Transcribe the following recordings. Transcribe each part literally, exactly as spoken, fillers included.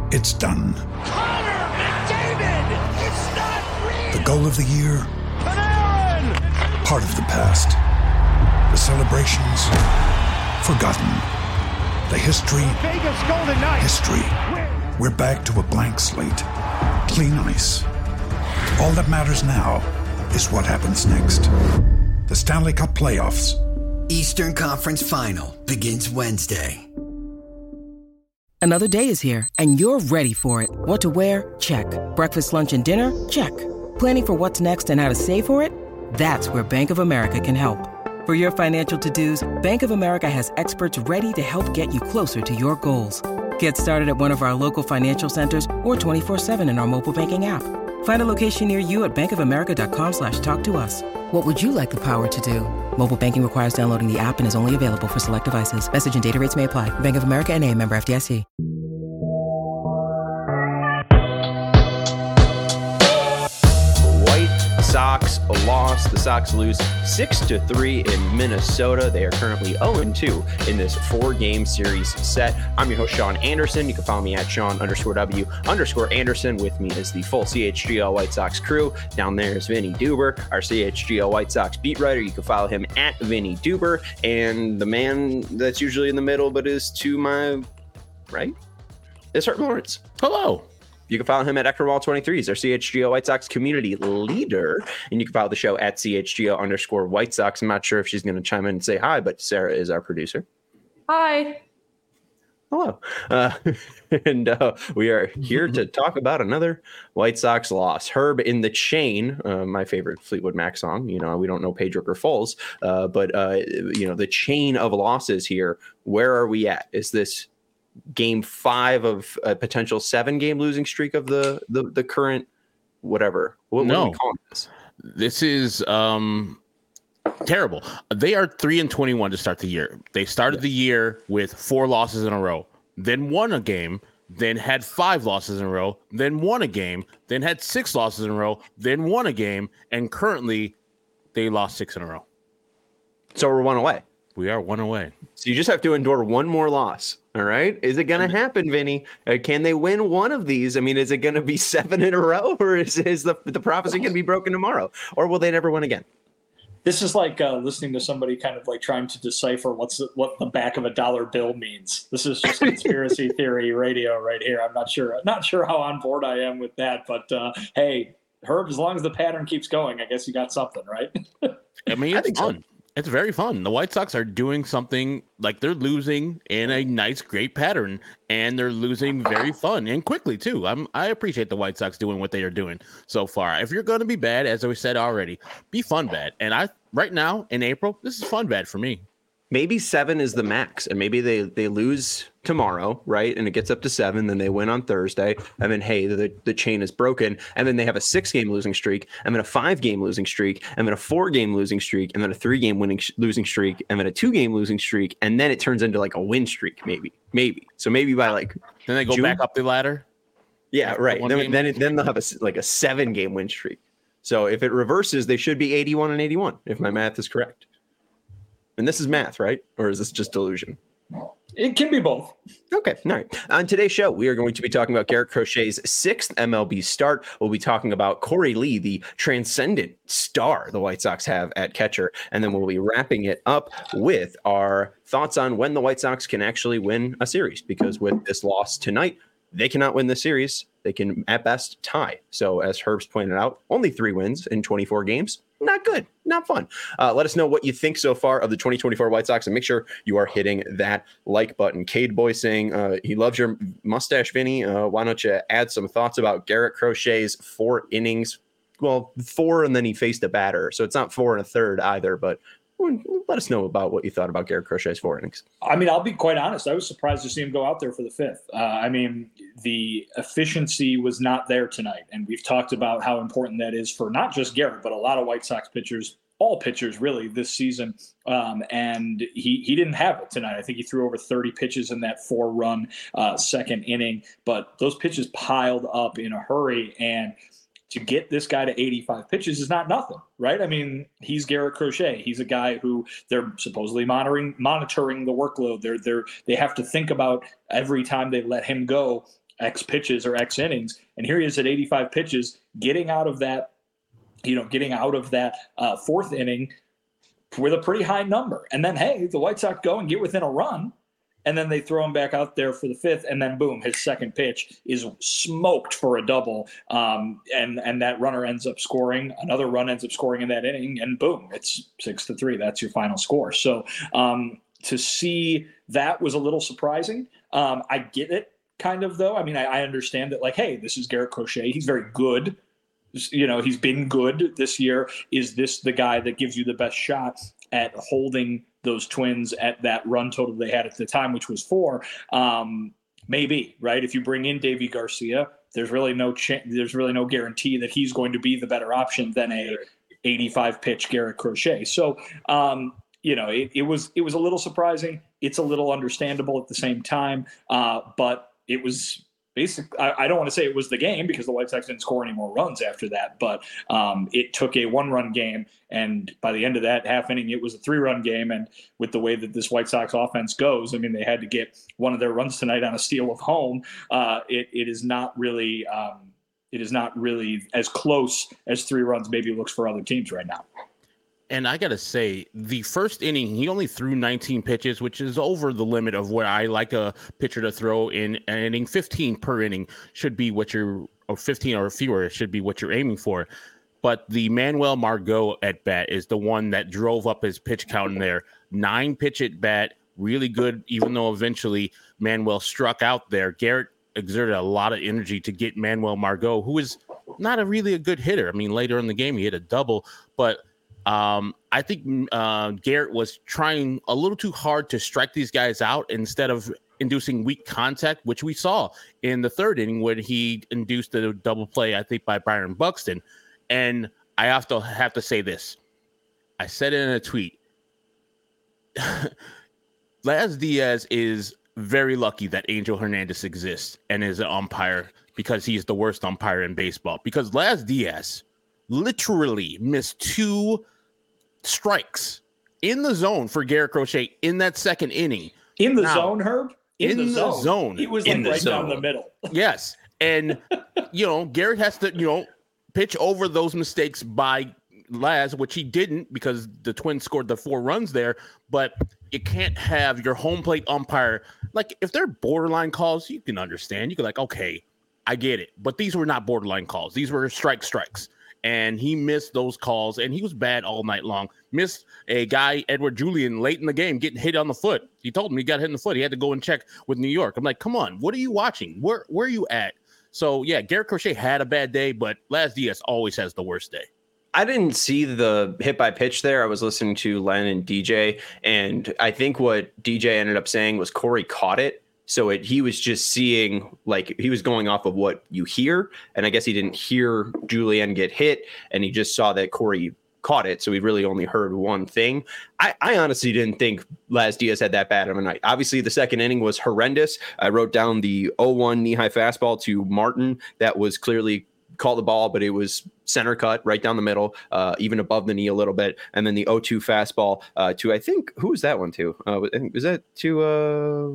It's done. Connor McDavid! It's not real! The goal of the year? Panarin! Part of the past. The celebrations? Forgotten. The history? Vegas Golden Knights! History. We're back to a blank slate. Clean ice. All that matters now is what happens next. The Stanley Cup Playoffs. Eastern Conference Final begins Wednesday. Another day is here, and you're ready for it. What to wear? Check. Breakfast, lunch, and dinner? Check. Planning for what's next and how to save for it? That's where Bank of America can help. For your financial to-dos, Bank of America has experts ready to help get you closer to your goals. Get started at one of our local financial centers or twenty-four seven in our mobile banking app. Find a location near you at bankofamerica.com slash talk to us. What would you like the power to do? Mobile banking requires downloading the app and is only available for select devices. Message and data rates may apply. Bank of America N A, member F D I C. White Sox lost. The Sox lose six to three in Minnesota. They are currently oh and two in this four-game series set. I'm your host, Sean Anderson. You can follow me at Sean underscore W underscore Anderson. With me is the full C H G O White Sox crew. Down there is Vinny Duber, our C H G O White Sox beat writer. You can follow him at Vinny Duber. And the man that's usually in the middle but is to my right is Herb Lawrence. Hello. You can follow him at Eckerwall twenty-three. He's our C H G O White Sox community leader. And you can follow the show at C H G O underscore White Sox. I'm not sure if she's going to chime in and say hi, but Sarah is our producer. Hi. Hello. Uh, and uh, we are here to talk about another White Sox loss. Herb in the Chain, uh, my favorite Fleetwood Mac song. You know, we don't know Pedro or Foles, uh, but, uh, you know, the chain of losses here. Where are we at? Is this game five of a potential seven game losing streak of the the, the current whatever? What, no. what are we calling this? This is um terrible. They are three and twenty-one to start the year. They started yeah. the year with four losses in a row, then won a game, then had five losses in a row, then won a game, then had six losses in a row, then won a game, and currently they lost six in a row. So we're one away. We are one away. So you just have to endure one more loss. All right. Is it going to happen, Vinny? Uh, can they win one of these? I mean, is it going to be seven in a row, or is, is the, the prophecy going to be broken tomorrow, or will they never win again? This is like uh, listening to somebody kind of like trying to decipher what's the, what the back of a dollar bill means. This is just conspiracy theory radio right here. I'm not sure. I'm not sure how on board I am with that, but uh, hey, Herb, as long as the pattern keeps going, I guess you got something, right? I mean, it's I fun. So. It's very fun. The White Sox are doing something like they're losing in a nice, great pattern, and they're losing very fun and quickly too. I'm I appreciate the White Sox doing what they are doing so far. If you're going to be bad, as we said already, be fun bad. And I right now in April, this is fun bad for me. Maybe seven is the max, and maybe they, they lose tomorrow, right? And it gets up to seven, then they win on Thursday, and then, hey, the, the chain is broken, and then they have a six-game losing streak, and then a five-game losing streak, and then a four-game losing streak, and then a three-game winning sh- losing streak, and then a two-game losing streak, and then it turns into like a win streak, maybe. Maybe. So maybe by like Then they go June? back up the ladder? Yeah, right. Then, game? then, it, then they'll have a, like a seven-game win streak. So if it reverses, they should be eighty-one and eighty-one, if my math is correct. And this is math, right? Or is this just delusion? It can be both. Okay. All right. On today's show, we are going to be talking about Garrett Crochet's sixth M L B start. We'll be talking about Corey Lee, the transcendent star the White Sox have at catcher. And then we'll be wrapping it up with our thoughts on when the White Sox can actually win a series. Because with this loss tonight, they cannot win the series. They can, at best, tie. So as Herb's pointed out, only three wins in twenty-four games. Not good. Not fun. Uh, let us know what you think so far of the twenty twenty-four White Sox, and make sure you are hitting that like button. Cade Boy saying uh, he loves your mustache, Vinny. Uh, why don't you add some thoughts about Garrett Crochet's four innings? Well, four, and then he faced a batter. So it's not four and a third either, but let us know about what you thought about Garrett Crochet's four innings. I mean, I'll be quite honest. I was surprised to see him go out there for the fifth. Uh, I mean, the efficiency was not there tonight. And we've talked about how important that is for not just Garrett, but a lot of White Sox pitchers, all pitchers really this season. Um, and he, he didn't have it tonight. I think he threw over thirty pitches in that four run uh, second inning, but those pitches piled up in a hurry. And to get this guy to eighty-five pitches is not nothing, right? I mean, he's Garrett Crochet. He's a guy who they're supposedly monitoring monitoring the workload. They're they're they have to think about every time they let him go X pitches or X innings. And here he is at eighty-five pitches, getting out of that, you know, getting out of that uh, fourth inning with a pretty high number. And then, hey, the White Sox go and get within a run. And then they throw him back out there for the fifth, and then boom, his second pitch is smoked for a double, um, and and that runner ends up scoring. Another run ends up scoring in that inning, and boom, it's six to three. That's your final score. So um, to see that was a little surprising. Um, I get it, kind of though. I mean, I, I understand that, like, hey, this is Garrett Crochet. He's very good. You know, he's been good this year. Is this the guy that gives you the best shot at holding those Twins at that run total they had at the time, which was four? Um, maybe, right? If you bring in Davy Garcia, there's really no ch- there's really no guarantee that he's going to be the better option than a eighty-five pitch Garrett Crochet. So, um, you know, it, it was it was a little surprising. It's a little understandable at the same time, uh, but it was. Basically, I, I don't want to say it was the game because the White Sox didn't score any more runs after that, but um, it took a one-run game, and by the end of that half inning, it was a three-run game. And with the way that this White Sox offense goes, I mean, they had to get one of their runs tonight on a steal of home. Uh, it it is not really um, it is not really as close as three runs maybe looks for other teams right now. And I got to say, the first inning, he only threw nineteen pitches, which is over the limit of what I like a pitcher to throw in an inning. fifteen per inning should be what you're, or fifteen or fewer should be what you're aiming for. But the Manuel Margot at bat is the one that drove up his pitch count in there. Nine pitch at bat, really good, even though eventually Manuel struck out there. Garrett exerted a lot of energy to get Manuel Margot, who is not a really a good hitter. I mean, later in the game, he hit a double, but Um, I think uh, Garrett was trying a little too hard to strike these guys out instead of inducing weak contact, which we saw in the third inning when he induced a double play, I think, by Byron Buxton. And I have to have to say this. I said it in a tweet. Laz Diaz is very lucky that Angel Hernandez exists and is an umpire because he's the worst umpire in baseball. Because Laz Diaz literally missed two strikes in the zone for Garrett Crochet in that second inning. In the now, zone, Herb? In, in the, the zone. zone. He was like in right down the middle. Yes. And, you know, Garrett has to, you know, pitch over those mistakes by Laz, which he didn't because the Twins scored the four runs there. But you can't have your home plate umpire. Like, if they're borderline calls, you can understand. You can like, okay, I get it. But these were not borderline calls. These were strike strikes. And he missed those calls, and he was bad all night long. Missed a guy, Edward Julian, late in the game, getting hit on the foot. He told me he got hit in the foot. He had to go and check with New York. I'm like, come on, what are you watching? Where where are you at? So, yeah, Garrett Crochet had a bad day, but Laz Diaz always has the worst day. I didn't see the hit by pitch there. I was listening to Len and D J, and I think what D J ended up saying was Corey caught it. So it, he was just seeing, like, he was going off of what you hear. And I guess he didn't hear Julian get hit, and he just saw that Corey caught it. So he really only heard one thing. I, I honestly didn't think Laz Diaz had that bad of a night. Obviously, the second inning was horrendous. I wrote down the oh one knee-high fastball to Martin. That was clearly called the ball, but it was center cut right down the middle, uh, even above the knee a little bit. And then the oh two fastball uh, to, I think, who was that one to? Uh, was that to... Uh,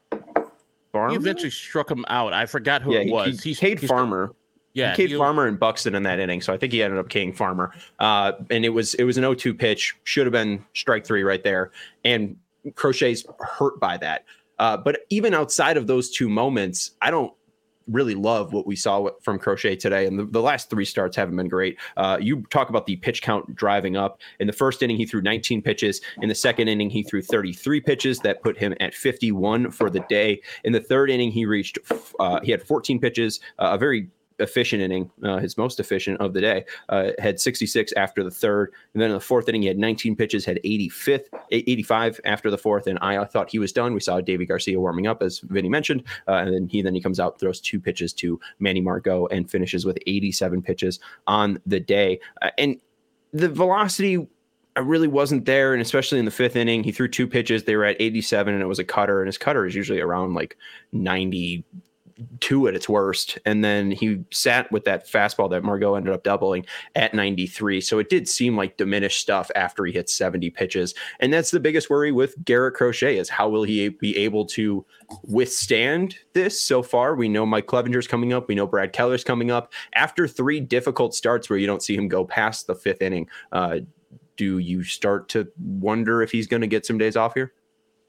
Farmer? He eventually struck him out. I forgot who yeah, it was. He, he Cade Farmer. Yeah, Cade Farmer and Buxton in that inning. So I think he ended up King Farmer. Uh, and it was it was an oh two pitch. Should have been strike three right there. And Crochet's hurt by that. Uh, but even outside of those two moments, I don't really love what we saw from Crochet today. And the, the last three starts haven't been great. Uh, you talk about the pitch count driving up. In the first inning, he threw nineteen pitches. In the second inning, he threw thirty-three pitches. That put him at fifty-one for the day. In the third inning, he reached, uh, he had fourteen pitches, uh, a very efficient inning, uh, his most efficient of the day, uh, had sixty-six after the third. And then in the fourth inning, he had nineteen pitches, had eighty-fifth, eighty-five after the fourth. And I thought he was done. We saw Davy Garcia warming up, as Vinny mentioned. Uh, and then he then he comes out, throws two pitches to Manny Margot, and finishes with eighty-seven pitches on the day. Uh, and the velocity really wasn't there. And especially in the fifth inning, he threw two pitches. They were at eighty-seven, and it was a cutter. And his cutter is usually around like ninety two at its worst. And then he sat with that fastball that Margot ended up doubling at ninety-three. So it did seem like diminished stuff after he hit seventy pitches. And that's the biggest worry with Garrett Crochet is how will he be able to withstand this so far? We know Mike Clevenger's coming up. We know Brad Keller's coming up. After three difficult starts where you don't see him go past the fifth inning, uh, do you start to wonder if he's going to get some days off here?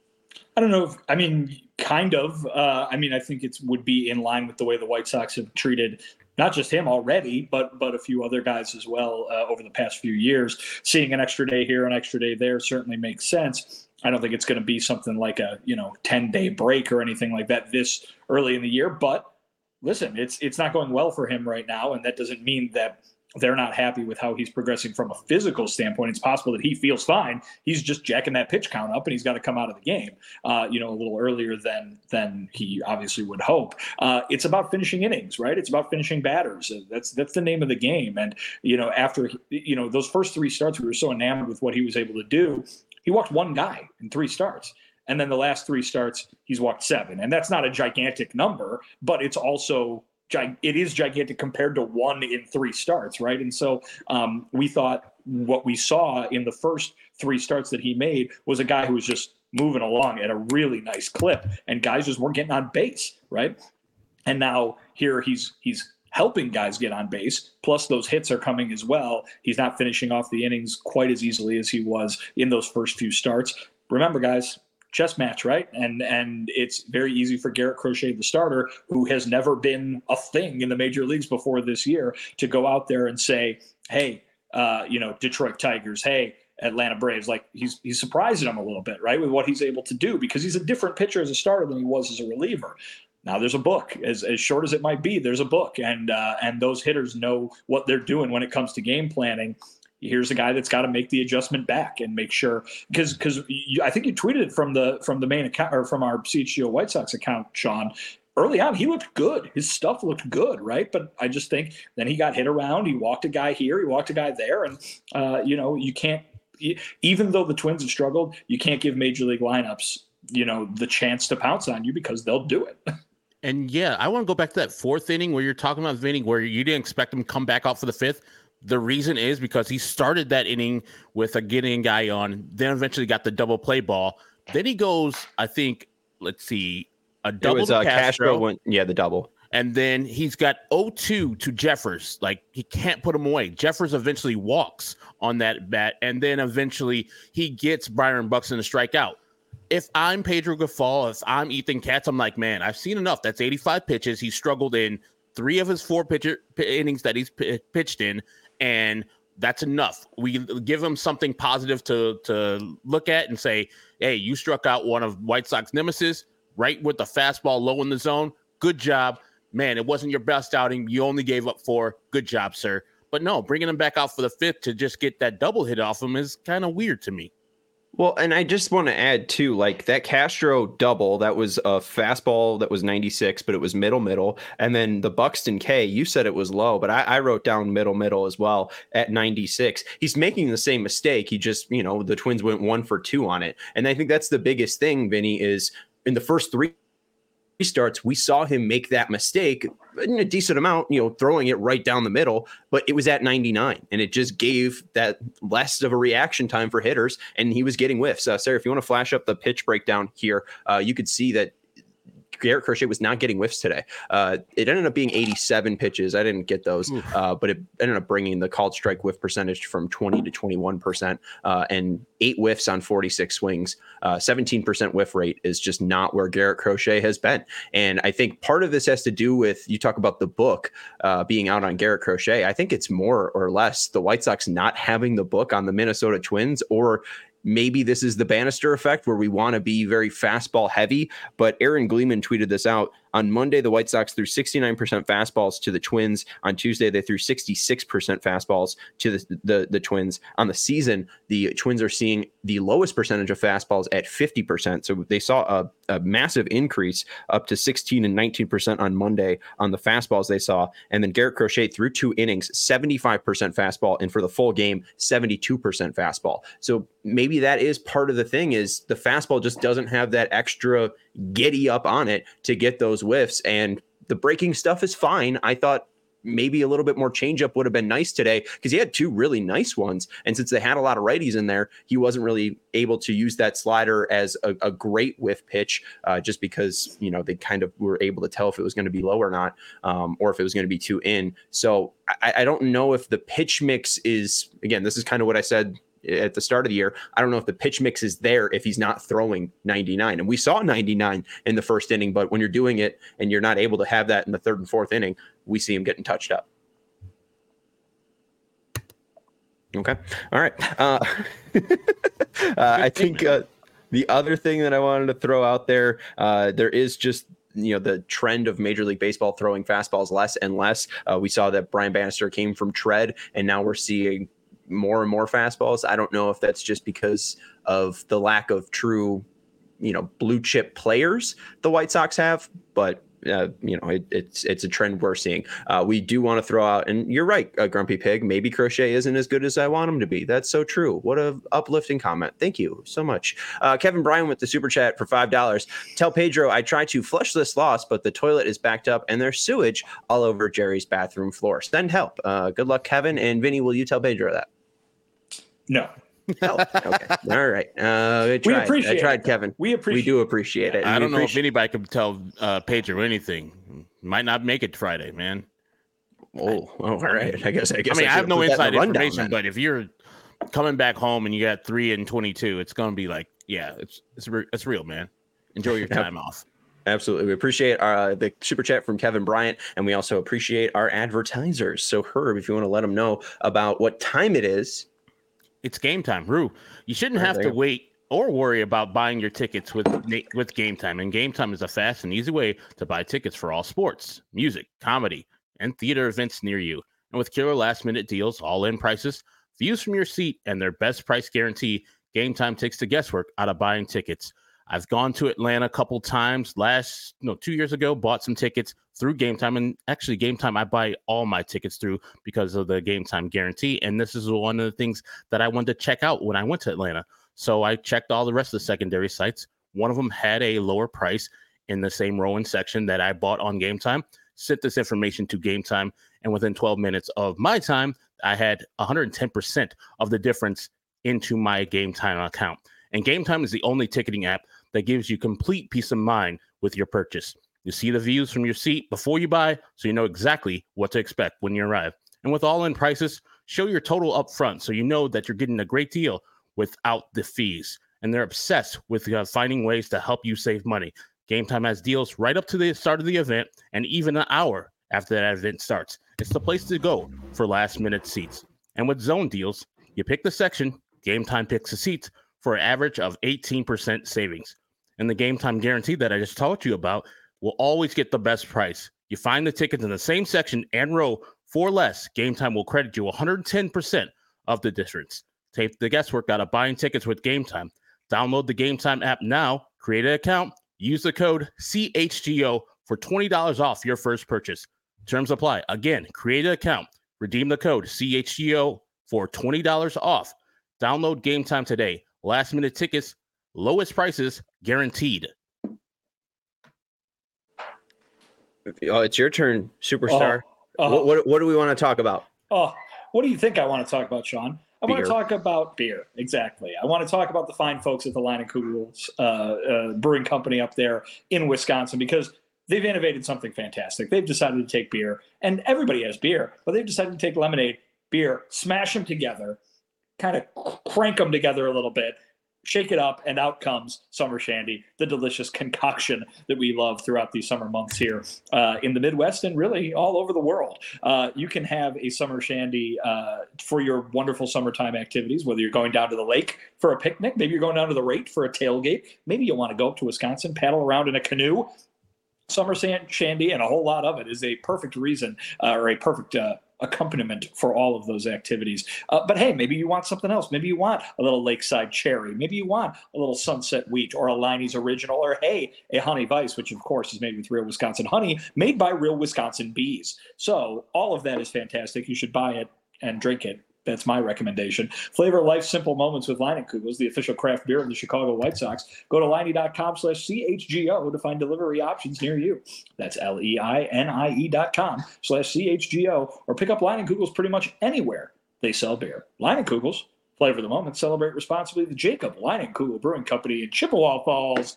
I don't know. If, I mean, kind of. Uh, I mean, I think it would be in line with the way the White Sox have treated not just him already, but but a few other guys as well uh, over the past few years. Seeing an extra day here, an extra day there certainly makes sense. I don't think it's going to be something like a, you know, ten-day break or anything like that this early in the year. But listen, it's it's not going well for him right now, and that doesn't mean that they're not happy with how he's progressing from a physical standpoint. It's possible that he feels fine. He's just jacking that pitch count up, and he's got to come out of the game, uh, you know, a little earlier than than he obviously would hope. Uh, it's about finishing innings, right? It's about finishing batters. That's that's the name of the game. And you know, after you know those first three starts, we were so enamored with what he was able to do. He walked one guy in three starts. And then the last three starts, he's walked seven. And that's not a gigantic number, but it's also it is gigantic compared to one in three starts, right? And so um, we thought what we saw in the first three starts that he made was a guy who was just moving along at a really nice clip, and guys just weren't getting on base, right? And now here he's he's helping guys get on base, plus those hits are coming as well. He's not finishing off the innings quite as easily as he was in those first few starts. Remember, guys, chess match, right? And and it's very easy for Garrett Crochet, the starter, who has never been a thing in the major leagues before this year, to go out there and say, hey, uh, you know, Detroit Tigers, hey, Atlanta Braves. Like he's he's surprising them a little bit, right, with what he's able to do, because he's a different pitcher as a starter than he was as a reliever. Now there's a book, as as short as it might be, there's a book, and uh, and those hitters know what they're doing when it comes to game planning. Here's a guy that's got to make the adjustment back and make sure, because because I think you tweeted it from the from the main account, or from our C H G O White Sox account, Sean. Early on, he looked good. His stuff looked good, right? But I just think then he got hit around. He walked a guy here, he walked a guy there, and uh, you know you can't. Even though the Twins have struggled, you can't give major league lineups, you know, the chance to pounce on you, because they'll do it. And yeah, I want to go back to that fourth inning where you're talking about the inning where you didn't expect him to come back out for the fifth. The reason is because he started that inning with a getting guy on, then eventually got the double play ball. Then he goes, I think, let's see, a double it was, to uh, Castro. Castro went, yeah, the double. And then he's got oh two to Jeffers. Like, he can't put him away. Jeffers eventually walks on that bat, and then eventually he gets Byron Buxton to strike out. If I'm Pedro Grifol, if I'm Ethan Katz, I'm like, man, I've seen enough. That's eighty-five pitches. He struggled in three of his four pitcher, p- innings that he's p- pitched in, and that's enough. We give him something positive to, to look at and say, hey, you struck out one of White Sox nemesis right with the fastball low in the zone. Good job. Man, it wasn't your best outing. You only gave up four. Good job, sir. But no, bringing him back out for the fifth to just get that double hit off him is kind of weird to me. Well, and I just want to add too, like that Castro double, that was a fastball that was ninety-six, but it was middle, middle. And then the Buxton K, you said it was low, but I, I wrote down middle, middle as well at ninety-six. He's making the same mistake. He just, you know, the Twins went one for two on it. And I think that's the biggest thing, Vinny, is in the first three starts, we saw him make that mistake in a decent amount, you know, throwing it right down the middle, but it was at ninety-nine, and it just gave that less of a reaction time for hitters, and he was getting whiffs. Uh, Sarah, if you want to flash up the pitch breakdown here, uh, you could see that Garrett Crochet was not getting whiffs today. Uh, it ended up being eighty-seven pitches. I didn't get those, uh, but it ended up bringing the called strike whiff percentage from twenty to twenty-one percent, uh, and eight whiffs on forty-six swings. Uh, seventeen percent whiff rate is just not where Garrett Crochet has been. And I think part of this has to do with, you talk about the book uh, being out on Garrett Crochet. I think it's more or less the White Sox not having the book on the Minnesota Twins, or maybe this is the Bannister effect where we want to be very fastball heavy. But Aaron Gleeman tweeted this out. On Monday, the White Sox threw sixty-nine percent fastballs to the Twins. On Tuesday, they threw sixty-six percent fastballs to the, the, the Twins. On the season, the Twins are seeing the lowest percentage of fastballs at fifty percent. So they saw a, a massive increase up to sixteen and nineteen percent on Monday on the fastballs they saw. And then Garrett Crochet threw two innings, seventy-five percent fastball, and for the full game, seventy-two percent fastball. So maybe that is part of the thing, is the fastball just doesn't have that extra giddy up on it to get those whiffs. And the breaking stuff is fine. I thought maybe a little bit more changeup would have been nice today because he had two really nice ones. And since they had a lot of righties in there, he wasn't really able to use that slider as a, a great whiff pitch uh, just because, you know, they kind of were able to tell if it was going to be low or not, um, or if it was going to be too in. So I, I don't know if the pitch mix is, again, this is kind of what I said at the start of the year. I don't know if the pitch mix is there if he's not throwing ninety-nine. And we saw ninety-nine in the first inning, but when you're doing it and you're not able to have that in the third and fourth inning, we see him getting touched up. Okay. All right. Uh, uh, I think uh, the other thing that I wanted to throw out there, uh, there is just, you know, the trend of Major League Baseball throwing fastballs less and less. Uh, we saw that Brian Bannister came from tread, and now we're seeing more and more fastballs. I don't know if that's just because of the lack of true, you know, blue chip players the White Sox have, but uh, you know, it, it's it's a trend we're seeing. Uh, we do want to throw out, and you're right, uh, Grumpy Pig. Maybe Crochet isn't as good as I want him to be. That's so true. What a uplifting comment. Thank you so much, uh, Kevin Bryan with the super chat for five dollars. Tell Pedro I tried to flush this loss, but the toilet is backed up and there's sewage all over Jerry's bathroom floor. Send help. Uh, good luck, Kevin. And Vinny, will you tell Pedro that? No. Oh, okay. All right. Uh, I tried. We appreciate I tried, it. Kevin. We appreciate We do appreciate it. I don't know appreciate- if anybody could tell uh, Pedro anything. Might not make it Friday, man. Oh, oh, all right. I guess. I guess. I mean, I, I have no inside in information, rundown, but if you're coming back home and you got three and twenty-two, it's gonna be like, yeah, it's it's re- it's real, man. Enjoy your time yep. off. Absolutely. We appreciate uh, the super chat from Kevin Bryant, and we also appreciate our advertisers. So, Herb, if you want to let them know about what time it is. It's game time, Rue. You shouldn't have to wait or worry about buying your tickets with with Game Time. And Game Time is a fast and easy way to buy tickets for all sports, music, comedy, and theater events near you. And with killer last-minute deals, all-in prices, views from your seat, and their best price guarantee, Game Time takes the guesswork out of buying tickets. I've gone to Atlanta a couple times. Last, no, two years ago, bought some tickets through Game Time. And actually, Game Time, I buy all my tickets through because of the Game Time guarantee. And this is one of the things that I wanted to check out when I went to Atlanta. So I checked all the rest of the secondary sites. One of them had a lower price in the same row and section that I bought on Game Time. Sent this information to Game Time. And within twelve minutes of my time, I had one hundred ten percent of the difference into my Game Time account. And Game Time is the only ticketing app that gives you complete peace of mind with your purchase. You see the views from your seat before you buy, so you know exactly what to expect when you arrive. And with all-in prices, show your total up front so you know that you're getting a great deal without the fees. And they're obsessed with uh, finding ways to help you save money. Game Time has deals right up to the start of the event and even an hour after that event starts. It's the place to go for last-minute seats. And with zone deals, you pick the section, Game Time picks the seats, for an average of eighteen percent savings. And the Game Time guarantee that I just talked to you about will always get the best price. You find the tickets in the same section and row for less. Game Time will credit you one hundred ten percent of the difference. Take the guesswork out of buying tickets with Game Time. Download the Game Time app now, create an account, use the code C H G O for twenty dollars off your first purchase. Terms apply. Again, create an account, redeem the code C H G O for twenty dollars off. Download Game Time today. Last minute tickets, lowest prices guaranteed. Oh, it's your turn, superstar. Oh, uh, what, what what do we want to talk about? Oh, what do you think I want to talk about, Sean? I Beer. want to talk about beer. Exactly. I want to talk about the fine folks at the Leinenkugel's uh, uh, Brewing Company up there in Wisconsin, because they've innovated something fantastic. They've decided to take beer, and everybody has beer, but they've decided to take lemonade, beer, smash them together, kind of crank them together a little bit, shake it up, and out comes Summer Shandy, the delicious concoction that we love throughout these summer months here uh, in the Midwest and really all over the world. Uh, you can have a Summer Shandy uh, for your wonderful summertime activities, whether you're going down to the lake for a picnic, maybe you're going down to the rate for a tailgate, maybe you want to go up to Wisconsin, paddle around in a canoe. Summer Shandy and a whole lot of it is a perfect reason uh, or a perfect uh, accompaniment for all of those activities. Uh, but hey, maybe you want something else. Maybe you want a little Lakeside Cherry. Maybe you want a little Sunset Wheat or a Leinie's Original, or hey, a Honey Vice, which of course is made with real Wisconsin honey, made by real Wisconsin bees. So all of that is fantastic. You should buy it and drink it That's my recommendation. Flavor life's simple moments with Leinenkugels, the official craft beer of the Chicago White Sox. Go to Leinie.com slash C H G O to find delivery options near you. That's L E I N I E dot com slash C H G O, or pick up Leinenkugels pretty much anywhere they sell beer. Leinenkugels, flavor the moment, celebrate responsibly. The Jacob Leinenkugel Brewing Company in Chippewa Falls.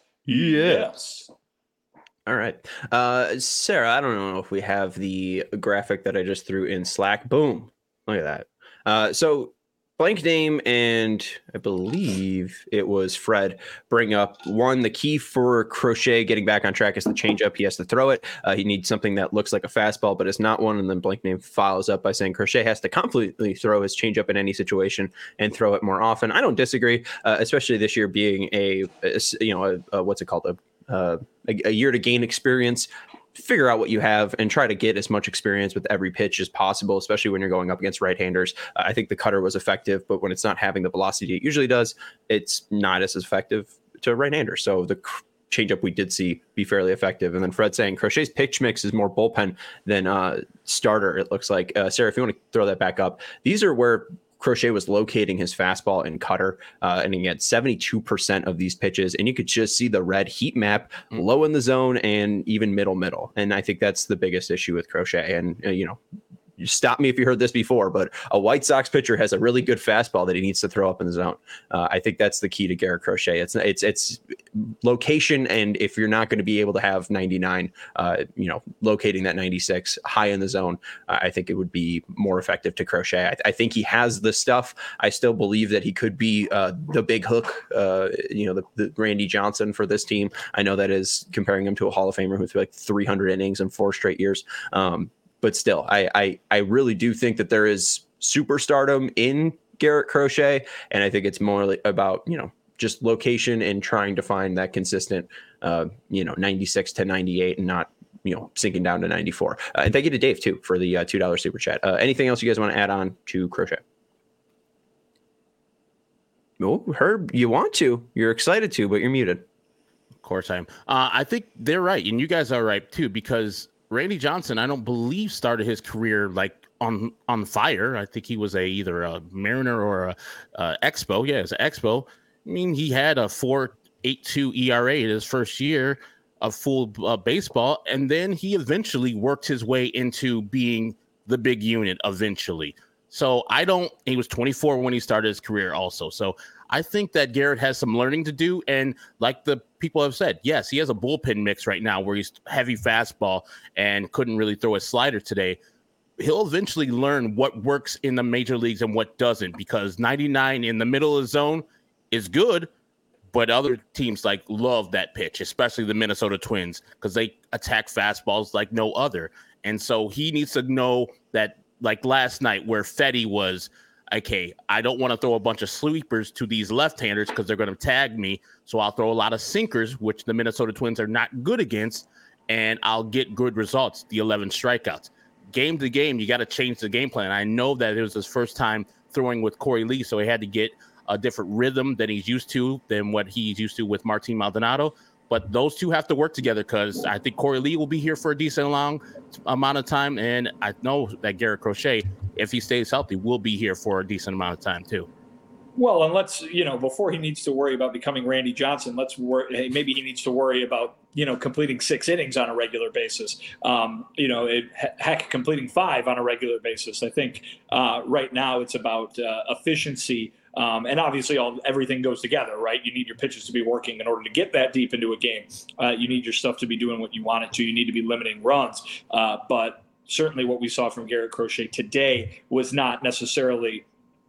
Yes. All right. Uh, Sarah, I don't know if we have the graphic that I just threw in Slack. Boom. Look at that. Uh, so Blank Name and I believe it was Fred bring up one, the key for Crochet getting back on track is the changeup. He has to throw it. Uh, he needs something that looks like a fastball, but it's not one. And then Blank Name follows up by saying Crochet has to completely throw his changeup in any situation and throw it more often. I don't disagree, uh, especially this year being a, a you know, a, a, what's it called? A, uh, a, a year to gain experience. Figure out what you have and try to get as much experience with every pitch as possible, especially when you're going up against right-handers. Uh, I think the cutter was effective, but when it's not having the velocity it usually does, it's not as effective to right-handers. So the changeup we did see be fairly effective. And then Fred saying Crochet's pitch mix is more bullpen than uh, starter, it looks like. Uh, Sarah, if you want to throw that back up, these are where Crochet was locating his fastball and cutter, uh, and he had seventy-two percent of these pitches, and you could just see the red heat map mm-hmm. low in the zone and even middle middle. And I think that's the biggest issue with Crochet. And, uh, you know, you stop me if you heard this before, but a White Sox pitcher has a really good fastball that he needs to throw up in the zone. Uh, I think that's the key to Garrett Crochet. It's it's it's location, and if you're not going to be able to have ninety-nine, uh, you know, locating that ninety-six high in the zone, uh, I think it would be more effective to Crochet. I, I think he has the stuff. I still believe that he could be uh, the big hook, uh, you know, the, the Randy Johnson for this team. I know that is comparing him to a Hall of Famer who threw like three hundred innings in four straight years. Um, But still, I, I I really do think that there is superstardom in Garrett Crochet, and I think it's more about, you know, just location and trying to find that consistent, uh, you know, ninety-six to ninety-eight, and not, you know, sinking down to ninety-four. Uh, and thank you to Dave too for the uh, two dollar super chat. Uh, anything else you guys want to add on to Crochet? Oh, Herb, you want to? You're excited to, but you're muted. Of course I am. Uh, I think they're right, and you guys are right too, because Randy Johnson, I don't believe, started his career like on on fire. I think he was a either a Mariner or a, a Expo. Yeah, it's an Expo. I mean, he had a four point eight two E R A in his first year of full uh, baseball, and then he eventually worked his way into being the big unit eventually. So I don't. He was twenty-four when he started his career, also. So I think that Garrett has some learning to do, and like the people have said, yes, he has a bullpen mix right now where he's heavy fastball and couldn't really throw a slider today. He'll eventually learn what works in the major leagues and what doesn't, because ninety-nine in the middle of the zone is good, but other teams like love that pitch, especially the Minnesota Twins, because they attack fastballs like no other. And so he needs to know that, like last night where Fetty was, okay, I don't want to throw a bunch of sweepers to these left-handers because they're going to tag me. So I'll throw a lot of sinkers, which the Minnesota Twins are not good against, and I'll get good results, the eleven strikeouts. Game to game, you got to change the game plan. I know that it was his first time throwing with Corey Lee, so he had to get a different rhythm than he's used to than what he's used to with Martin Maldonado. But those two have to work together, because I think Corey Lee will be here for a decent long amount of time. And I know that Garrett Crochet, if he stays healthy, will be here for a decent amount of time too. Well, and let's, you know, before he needs to worry about becoming Randy Johnson, let's worry, maybe he needs to worry about, you know, completing six innings on a regular basis. Um, you know, it, heck, completing five on a regular basis. I think uh, right now it's about uh, efficiency. Um, and obviously, all everything goes together, right? You need your pitches to be working in order to get that deep into a game. Uh, you need your stuff to be doing what you want it to. You need to be limiting runs. Uh, but certainly what we saw from Garrett Crochet today was not necessarily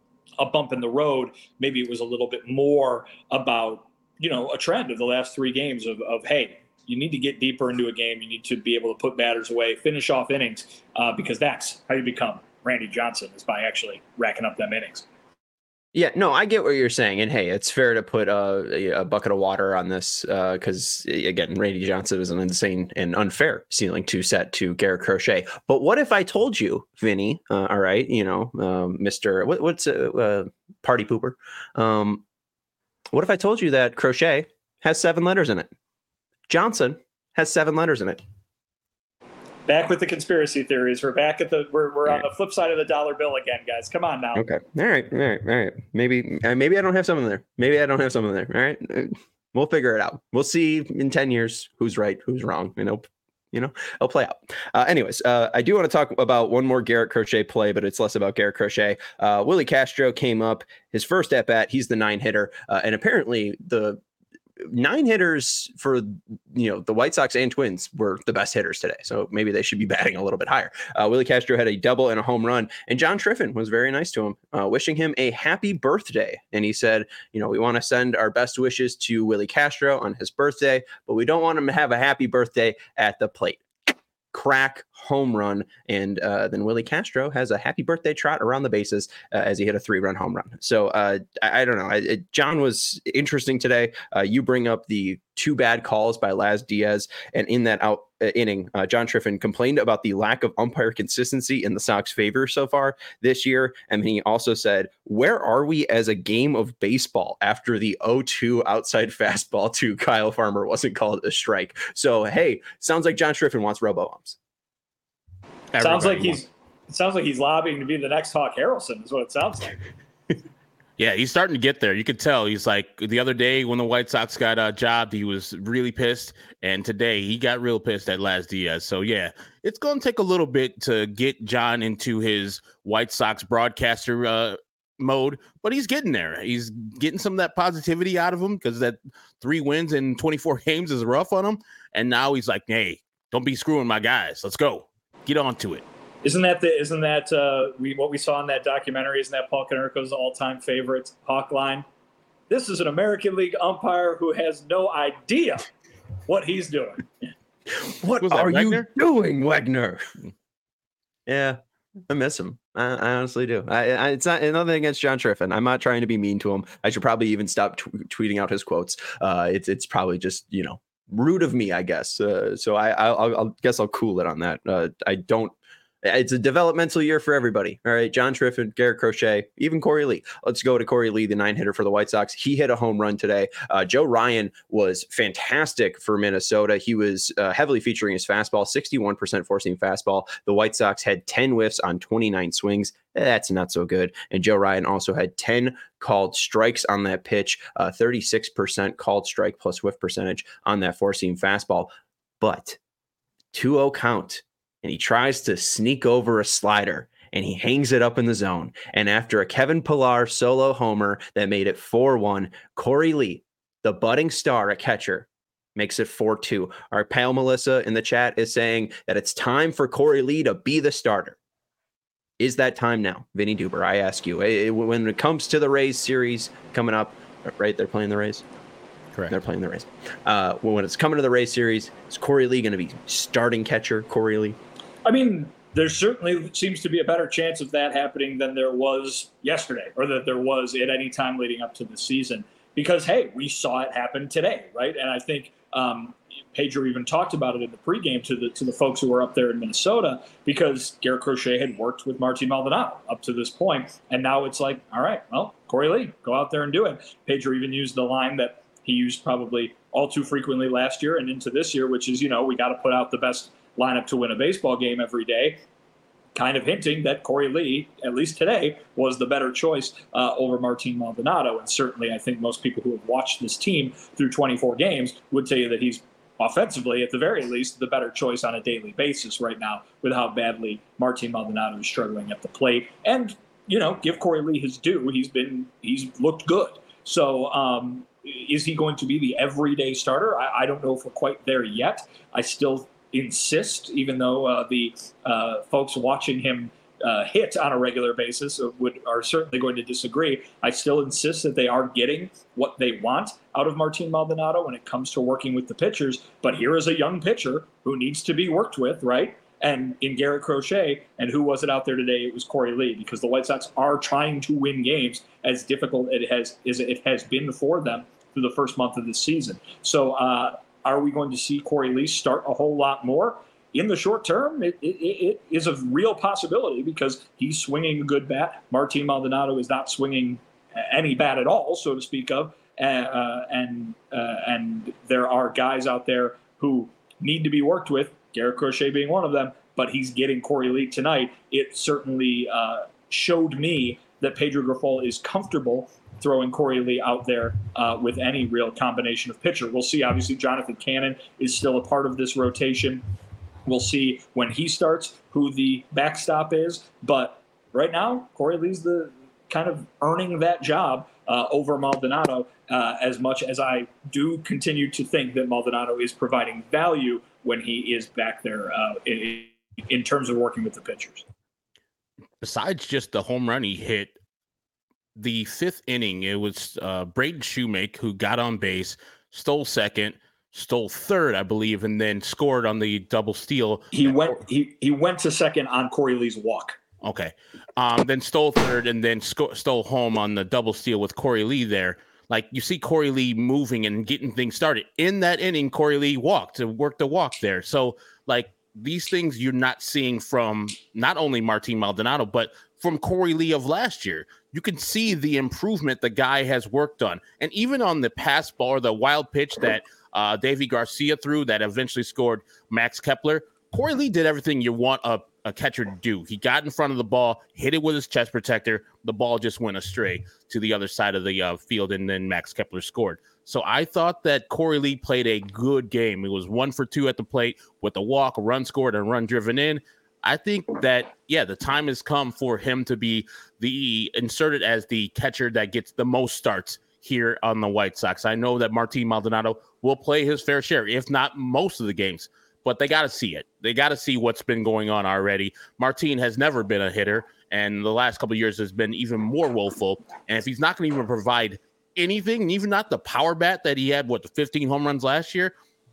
a bump in the road. Maybe it was a little bit more about, you know, a trend of the last three games of, of hey, you need to get deeper into a game. You need to be able to put batters away, finish off innings, uh, because that's how you become Randy Johnson, is by actually racking up them innings. Yeah, no, I get what you're saying. And hey, it's fair to put a, a bucket of water on this because, uh, again, Randy Johnson is an insane and unfair ceiling to set to Garrett Crochet. But what if I told you, Vinny, uh, all right, you know, um, Mister What, what's a uh, party pooper? Um, what if I told you that Crochet has seven letters in it? Johnson has seven letters in it. Back with the conspiracy theories. We're back at the we're we're on the flip side of the dollar bill again, guys. Come on now. Okay. All right. All right. All right. Maybe uh, maybe I don't have some in there. Maybe I don't have some in there. All right. Uh, We'll figure it out. We'll see in ten years who's right, who's wrong. You know, you know, it'll play out. Uh, anyways, uh, I do want to talk about one more Garrett Crochet play, but it's less about Garrett Crochet. Uh, Willie Castro came up his first at bat. He's the nine hitter, uh, and apparently the nine hitters for, you know, the White Sox and Twins were the best hitters today. So maybe they should be batting a little bit higher. Uh, Willie Castro had a double and a home run, and John Triffin was very nice to him, uh, wishing him a happy birthday. And he said, you know, we want to send our best wishes to Willie Castro on his birthday, but we don't want him to have a happy birthday at the plate. Crack home run, and uh, then Willie Castro has a happy birthday trot around the bases uh, as he hit a three-run home run. So uh, I, I don't know. I, it, John was interesting today. Uh, you bring up the two bad calls by Laz Diaz, and in that out uh, inning, uh, John Triffin complained about the lack of umpire consistency in the Sox favor so far this year. And he also said, where are we as a game of baseball after the oh two outside fastball to Kyle Farmer wasn't called a strike? So, hey, sounds like John Triffin wants robo-umps. Sounds like he's it sounds like he's lobbying to be the next Hawk Harrelson is what it sounds like. Yeah, he's starting to get there. You could tell. He's like, the other day when the White Sox got a job, he was really pissed. And today he got real pissed at Laz Diaz. So, yeah, it's going to take a little bit to get John into his White Sox broadcaster uh, mode. But he's getting there. He's getting some of that positivity out of him because that three wins in twenty-four games is rough on him. And now he's like, hey, don't be screwing my guys. Let's go. Get on to it. Isn't that the isn't that uh, we what we saw in that documentary? Isn't that Paul Konerko's all-time favorite Hawk line? This is an American League umpire who has no idea what he's doing. What are you doing, Wegner? Yeah, I miss him. I, I honestly do. I, I, it's not nothing against John Triffin. I'm not trying to be mean to him. I should probably even stop t- tweeting out his quotes. Uh, it's it's probably just, you know, rude of me, I guess. Uh, so I I'll, I'll guess I'll cool it on that. Uh, I don't. It's a developmental year for everybody. All right. John Triffin, Garrett Crochet, even Corey Lee. Let's go to Corey Lee, the nine hitter for the White Sox. He hit a home run today. Uh, Joe Ryan was fantastic for Minnesota. He was uh, heavily featuring his fastball, sixty-one percent four-seam fastball. The White Sox had ten whiffs on twenty-nine swings. That's not so good. And Joe Ryan also had ten called strikes on that pitch, uh, thirty-six percent called strike plus whiff percentage on that four-seam fastball. But two oh count. And he tries to sneak over a slider, and he hangs it up in the zone. And after a Kevin Pillar solo homer that made it four one, Corey Lee, the budding star at catcher, makes it four two. Our pal Melissa in the chat is saying that it's time for Corey Lee to be the starter. Is that time now? Vinny Duber, I ask you. When it comes to the Rays series coming up, right, they're playing the Rays? Correct. They're playing the Rays. Uh, when it's coming to the Rays series, is Corey Lee going to be starting catcher, Corey Lee? I mean, there certainly seems to be a better chance of that happening than there was yesterday, or that there was at any time leading up to the season. Because, hey, we saw it happen today, right? And I think um, Pedro even talked about it in the pregame to the to the folks who were up there in Minnesota, because Garrett Crochet had worked with Martin Maldonado up to this point, and now it's like, all right, well, Corey Lee, go out there and do it. Pedro even used the line that he used probably all too frequently last year and into this year, which is, you know, we got to put out the best lineup to win a baseball game every day, kind of hinting that Corey Lee, at least today, was the better choice uh, over Martin Maldonado. And certainly I think most people who have watched this team through twenty-four games would tell you that he's offensively, at the very least, the better choice on a daily basis right now with how badly Martin Maldonado is struggling at the plate. And, you know, give Corey Lee his due. He's been, he's looked good. So um, is he going to be the everyday starter? I, I don't know if we're quite there yet. I still insist, even though uh, the uh, folks watching him uh, hit on a regular basis would are certainly going to disagree. I still insist that they are getting what they want out of Martin Maldonado when it comes to working with the pitchers. But here is a young pitcher who needs to be worked with, right? And in Garrett Crochet, and who was it out there today? It was Corey Lee, because the White Sox are trying to win games, as difficult it has as it has been for them through the first month of the season. So, uh, are we going to see Corey Lee start a whole lot more? In the short term, it, it, it is a real possibility, because he's swinging a good bat. Martin Maldonado is not swinging any bat at all, so to speak of. Uh, and uh, and there are guys out there who need to be worked with Garrett Crochet being one of them, but he's getting Corey Lee tonight. It certainly uh, showed me that Pedro Grifol is comfortable throwing Corey Lee out there uh, with any real combination of pitcher. We'll see. Obviously, Jonathan Cannon is still a part of this rotation. We'll see when he starts who the backstop is. But right now, Corey Lee's the kind of earning that job uh, over Maldonado, uh, as much as I do continue to think that Maldonado is providing value when he is back there uh, in, in terms of working with the pitchers. Besides just the home run he hit, the fifth inning, it was uh, Braden Shoemake who got on base, stole second, stole third, I believe, and then scored on the double steal. He went he he went to second on Corey Lee's walk. Okay. Um, then stole third and then sco- stole home on the double steal with Corey Lee there. Like, you see Corey Lee moving and getting things started. In that inning, Corey Lee walked to work the walk there. So, like, these things you're not seeing from not only Martin Maldonado, but from Corey Lee of last year. You can see the improvement the guy has worked on. And even on the pass ball or the wild pitch that uh, Davy Garcia threw that eventually scored Max Kepler, Corey Lee did everything you want a, a catcher to do. He got in front of the ball, hit it with his chest protector. The ball just went astray to the other side of the uh, field, and then Max Kepler scored. So I thought that Corey Lee played a good game. It was one for two at the plate with a walk, a run scored, and a run driven in. I think that, yeah, the time has come for him to be the inserted as the catcher that gets the most starts here on the White Sox. I know that Martin Maldonado will play his fair share, if not most of the games, but they got to see it. They got to see what's been going on already. Martin has never been a hitter, and the last couple of years has been even more woeful. And if he's not going to even provide anything, even not the power bat that he had, what, the fifteen home runs last year,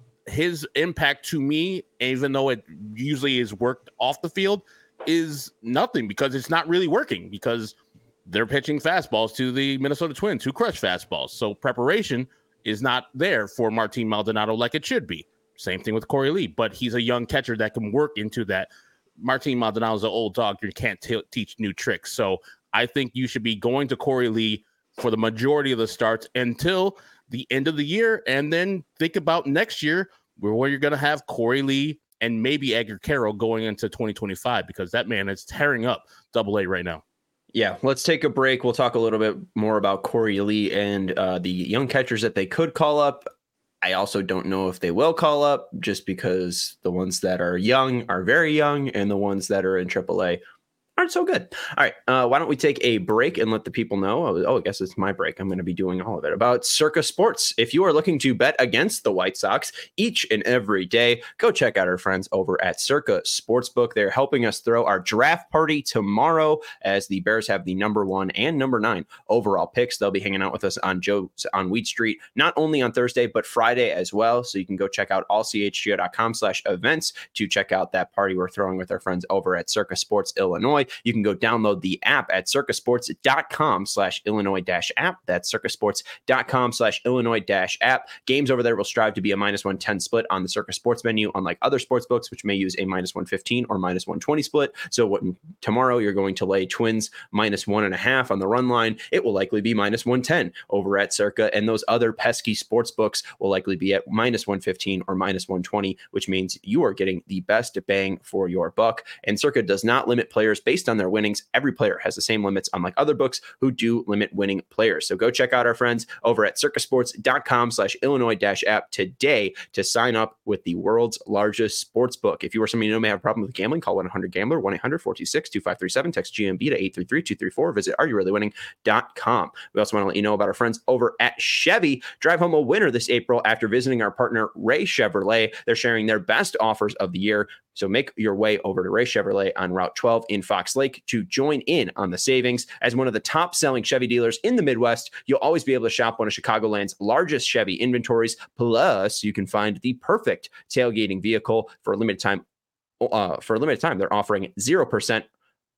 his impact to me, even though it usually is worked off the field, is nothing, because it's not really working, because they're pitching fastballs to the Minnesota Twins who crush fastballs. So preparation is not there for Martin Maldonado like it should be. Same thing with Corey Lee, but he's a young catcher that can work into that. Martin Maldonado is an old dog. You can't t- teach new tricks. So I think you should be going to Corey Lee for the majority of the starts until the end of the year, and then think about next year where you're going to have Corey Lee and maybe Edgar Carroll going into twenty twenty-five, because that man is tearing up Double A right now. Yeah, let's take a break. We'll talk a little bit more about Corey Lee and uh, the young catchers that they could call up. I also don't know if they will call up, just because the ones that are young are very young, and the ones that are in triple A aren't so good. All right, uh, why don't we take a break and let the people know? Oh, oh I guess it's my break. I'm going to be doing all of it. About Circa Sports. If you are looking to bet against the White Sox each and every day, go check out our friends over at Circa Sportsbook. They're helping us throw our draft party tomorrow, as the Bears have the number one and number nine overall picks. They'll be hanging out with us on Joe's on Weed Street, not only on Thursday, but Friday as well. So you can go check out all c h g o dot com slash events to check out that party we're throwing with our friends over at Circa Sports Illinois. You can go download the app at circasports.com slash Illinois dash app. That's circasports.com slash Illinois dash app. Games over there will strive to be a minus one ten split on the Circa Sports menu, unlike other sports books, which may use a minus one fifteen or minus one twenty split. So what, tomorrow you're going to lay Twins minus one and a half on the run line. It will likely be minus one ten over at Circa, and those other pesky sports books will likely be at minus one fifteen or minus one twenty, which means you are getting the best bang for your buck. And Circa does not limit players based on their winnings. Every player has the same limits, unlike other books who do limit winning players. So go check out our friends over at circasports.com slash Illinois dash app today to sign up with the world's largest sports book. If you or somebody you know may have a problem with gambling, call one eight hundred gambler, one eight hundred four two six two five three seven, text G M B to eight three three two three four. Visit are you really winning dot com. We also want to let you know about our friends over at Chevy. Drive home a winner this April after visiting our partner Ray Chevrolet. They're sharing their best offers of the year. So make your way over to Ray Chevrolet on Route twelve in Fox Lake to join in on the savings. As one of the top-selling Chevy dealers in the Midwest, you'll always be able to shop one of Chicagoland's largest Chevy inventories. Plus, you can find the perfect tailgating vehicle for a limited time. Uh, for a limited time, they're offering zero percent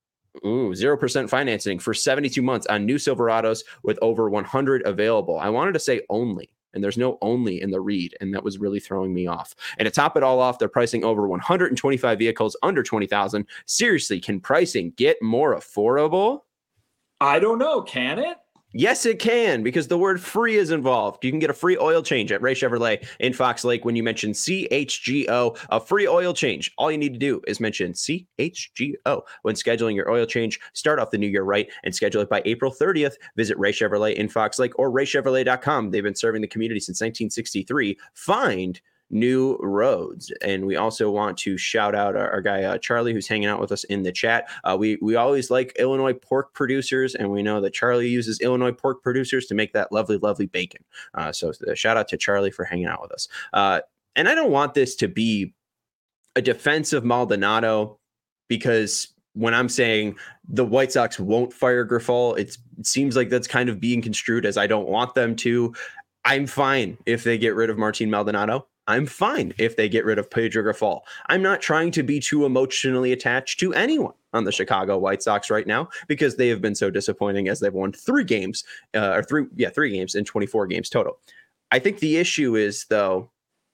Ooh, zero percent financing for seventy-two months on new Silverados with over one hundred available. I wanted to say only, and there's no only in the read, and that was really throwing me off. And to top it all off, they're pricing over one hundred twenty-five vehicles under twenty thousand. Seriously, can pricing get more affordable? I don't know. Can it? Yes, it can, because the word free is involved. You can get a free oil change at Ray Chevrolet in Fox Lake when you mention C H G O, a free oil change. All you need to do is mention C H G O when scheduling your oil change. Start off the new year right and schedule it by April thirtieth. Visit Ray Chevrolet in Fox Lake or ray chevrolet dot com. They've been serving the community since nineteen sixty-three. Find new roads. And we also want to shout out our, our guy uh, Charlie, who's hanging out with us in the chat. Uh, we we always like Illinois pork producers, and we know that Charlie uses Illinois pork producers to make that lovely, lovely bacon. Uh, so the shout out to Charlie for hanging out with us. Uh, and I don't want this to be a defense of Maldonado, because when I'm saying the White Sox won't fire Grifol, it's, it seems like that's kind of being construed as I don't want them to. I'm fine if they get rid of Martin Maldonado. I'm fine if they get rid of Pedro Grifol. I'm not trying to be too emotionally attached to anyone on the Chicago White Sox right now, because they have been so disappointing as they've won three games, uh, or three, yeah, three games in twenty-four games total. I think the issue is, though,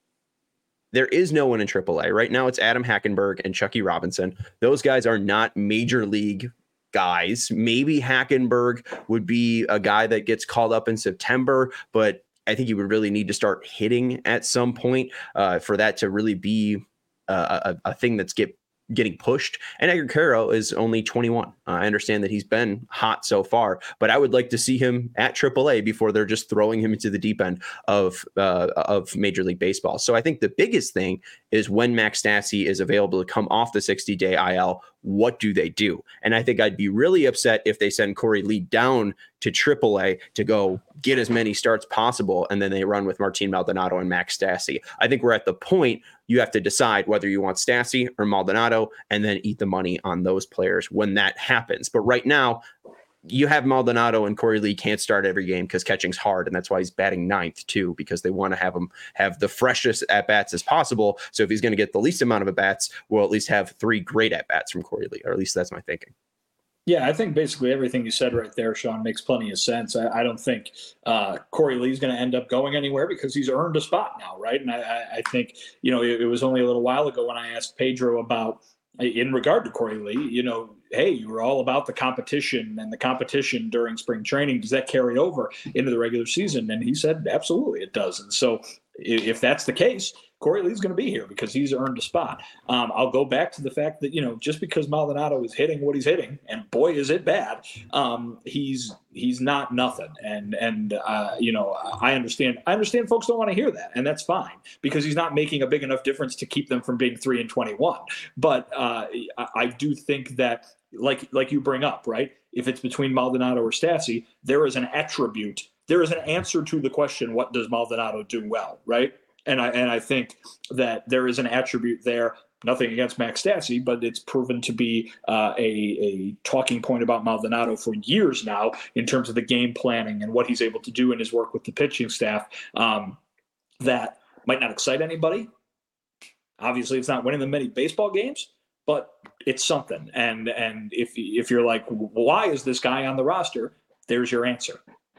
there is no one in triple A. Right now it's Adam Hackenberg and Chucky Robinson. Those guys are not major league guys. Maybe Hackenberg would be a guy that gets called up in September, but I think you would really need to start hitting at some point uh, for that to really be uh, a, a thing that's get getting pushed. And Edgar Caro is only twenty-one. Uh, I understand that he's been hot so far, but I would like to see him at triple A before they're just throwing him into the deep end of uh, of Major League Baseball. So I think the biggest thing is when Max Stassi is available to come off the sixty-day I L, what do they do? And I think I'd be really upset if they send Corey Lee down to triple A to go get as many starts possible, and then they run with Martin Maldonado and Max Stassi. I think we're at the point you have to decide whether you want Stassi or Maldonado, and then eat the money on those players when that happens. But right now, you have Maldonado, and Corey Lee can't start every game because catching's hard, and that's why he's batting ninth too, because they want to have him have the freshest at-bats as possible. So if he's going to get the least amount of at-bats, we'll at least have three great at-bats from Corey Lee, or at least that's my thinking. Yeah, I think basically everything you said right there, Sean, makes plenty of sense. I, I don't think uh, Corey Lee's going to end up going anywhere because he's earned a spot now, right? And I, I think, you know, it, it was only a little while ago when I asked Pedro about, in regard to Corey Lee, you know, hey, you were all about the competition and the competition during spring training. Does that carry over into the regular season? And he said, absolutely, it does. And so if that's the case, Corey Lee's going to be here because he's earned a spot. Um, I'll go back to the fact that, you know, just because Maldonado is hitting what he's hitting, and boy, is it bad, um, he's he's not nothing. And, and uh, you know, I understand I understand folks don't want to hear that, and that's fine because he's not making a big enough difference to keep them from being three and twenty-one. But uh, I, I do think that, like like you bring up, right, if it's between Maldonado or Stassi, there is an attribute, there is an answer to the question, what does Maldonado do well, right? And I and I think that there is an attribute there, nothing against Max Stassi, but it's proven to be uh, a, a talking point about Maldonado for years now in terms of the game planning and what he's able to do in his work with the pitching staff. Um, that might not excite anybody. Obviously, it's not winning them many baseball games, but it's something. And and if if you're like, why is this guy on the roster? There's your answer.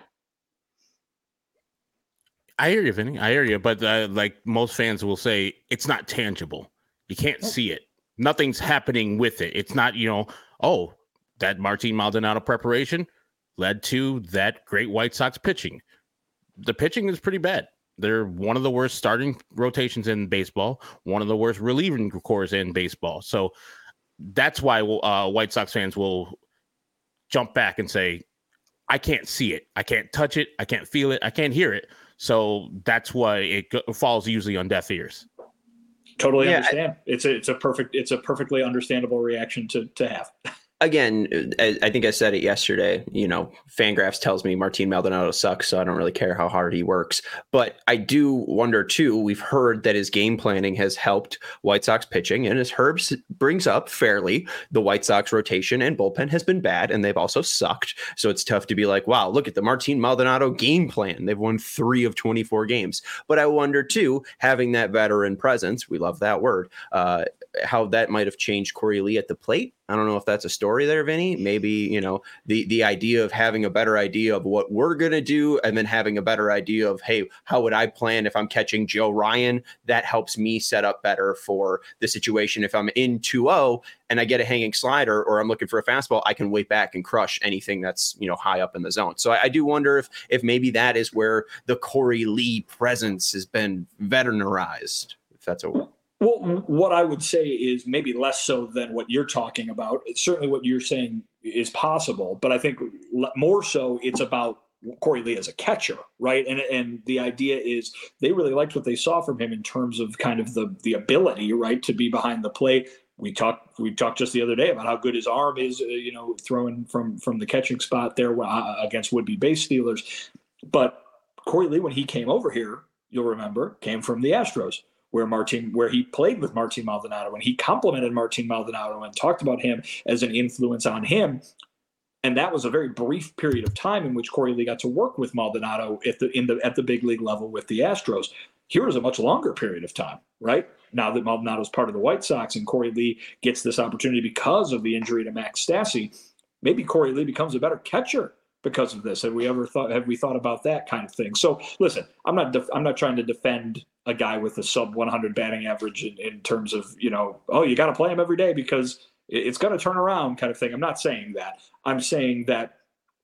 I hear you, Vinny. I hear you. But uh, like most fans will say, it's not tangible. You can't see it. Nothing's happening with it. It's not, you know, oh, that Martin Maldonado preparation led to that great White Sox pitching. The pitching is pretty bad. They're one of the worst starting rotations in baseball, one of the worst relieving corps in baseball. So that's why uh, White Sox fans will jump back and say, I can't see it. I can't touch it. I can't feel it. I can't hear it. So that's why it go- falls usually on deaf ears. Totally yeah, understand. I, it's a it's a perfect it's a perfectly understandable reaction to to have. Again, I think I said it yesterday, you know, Fangraphs tells me Martin Maldonado sucks, so I don't really care how hard he works. But I do wonder, too, we've heard that his game planning has helped White Sox pitching. And as Herbs brings up fairly, the White Sox rotation and bullpen has been bad, and they've also sucked. So it's tough to be like, wow, look at the Martin Maldonado game plan. They've won three of twenty-four games. But I wonder, too, having that veteran presence, we love that word, uh, how that might have changed Corey Lee at the plate. I don't know if that's a story there, Vinny. Maybe, you know, the the idea of having a better idea of what we're going to do and then having a better idea of, hey, how would I plan if I'm catching Joe Ryan? That helps me set up better for the situation. If I'm in two oh and I get a hanging slider or I'm looking for a fastball, I can wait back and crush anything that's, you know, high up in the zone. So I, I do wonder if if maybe that is where the Corey Lee presence has been veterinarized, if that's a word. Well, what I would say is maybe less so than what you're talking about. It's certainly what you're saying is possible, but I think more so it's about Corey Lee as a catcher, right? And and the idea is they really liked what they saw from him in terms of kind of the the ability, right, to be behind the plate. We talked we talked just the other day about how good his arm is, uh, you know, throwing from from the catching spot there uh, against would-be base stealers. But Corey Lee, when he came over here, you'll remember, came from the Astros, where Martin, where he played with Martin Maldonado, and he complimented Martin Maldonado and talked about him as an influence on him. And that was a very brief period of time in which Corey Lee got to work with Maldonado at the in the at the big league level with the Astros. Here is a much longer period of time, right? Now that Maldonado is part of the White Sox and Corey Lee gets this opportunity because of the injury to Max Stassi, maybe Corey Lee becomes a better catcher because of this. Have we ever thought? Have we thought about that kind of thing? So listen, I'm not. Def- I'm not trying to defend a guy with a sub one hundred batting average in, in terms of, you know, oh, you got to play him every day because it's going to turn around kind of thing. I'm not saying that. I'm saying that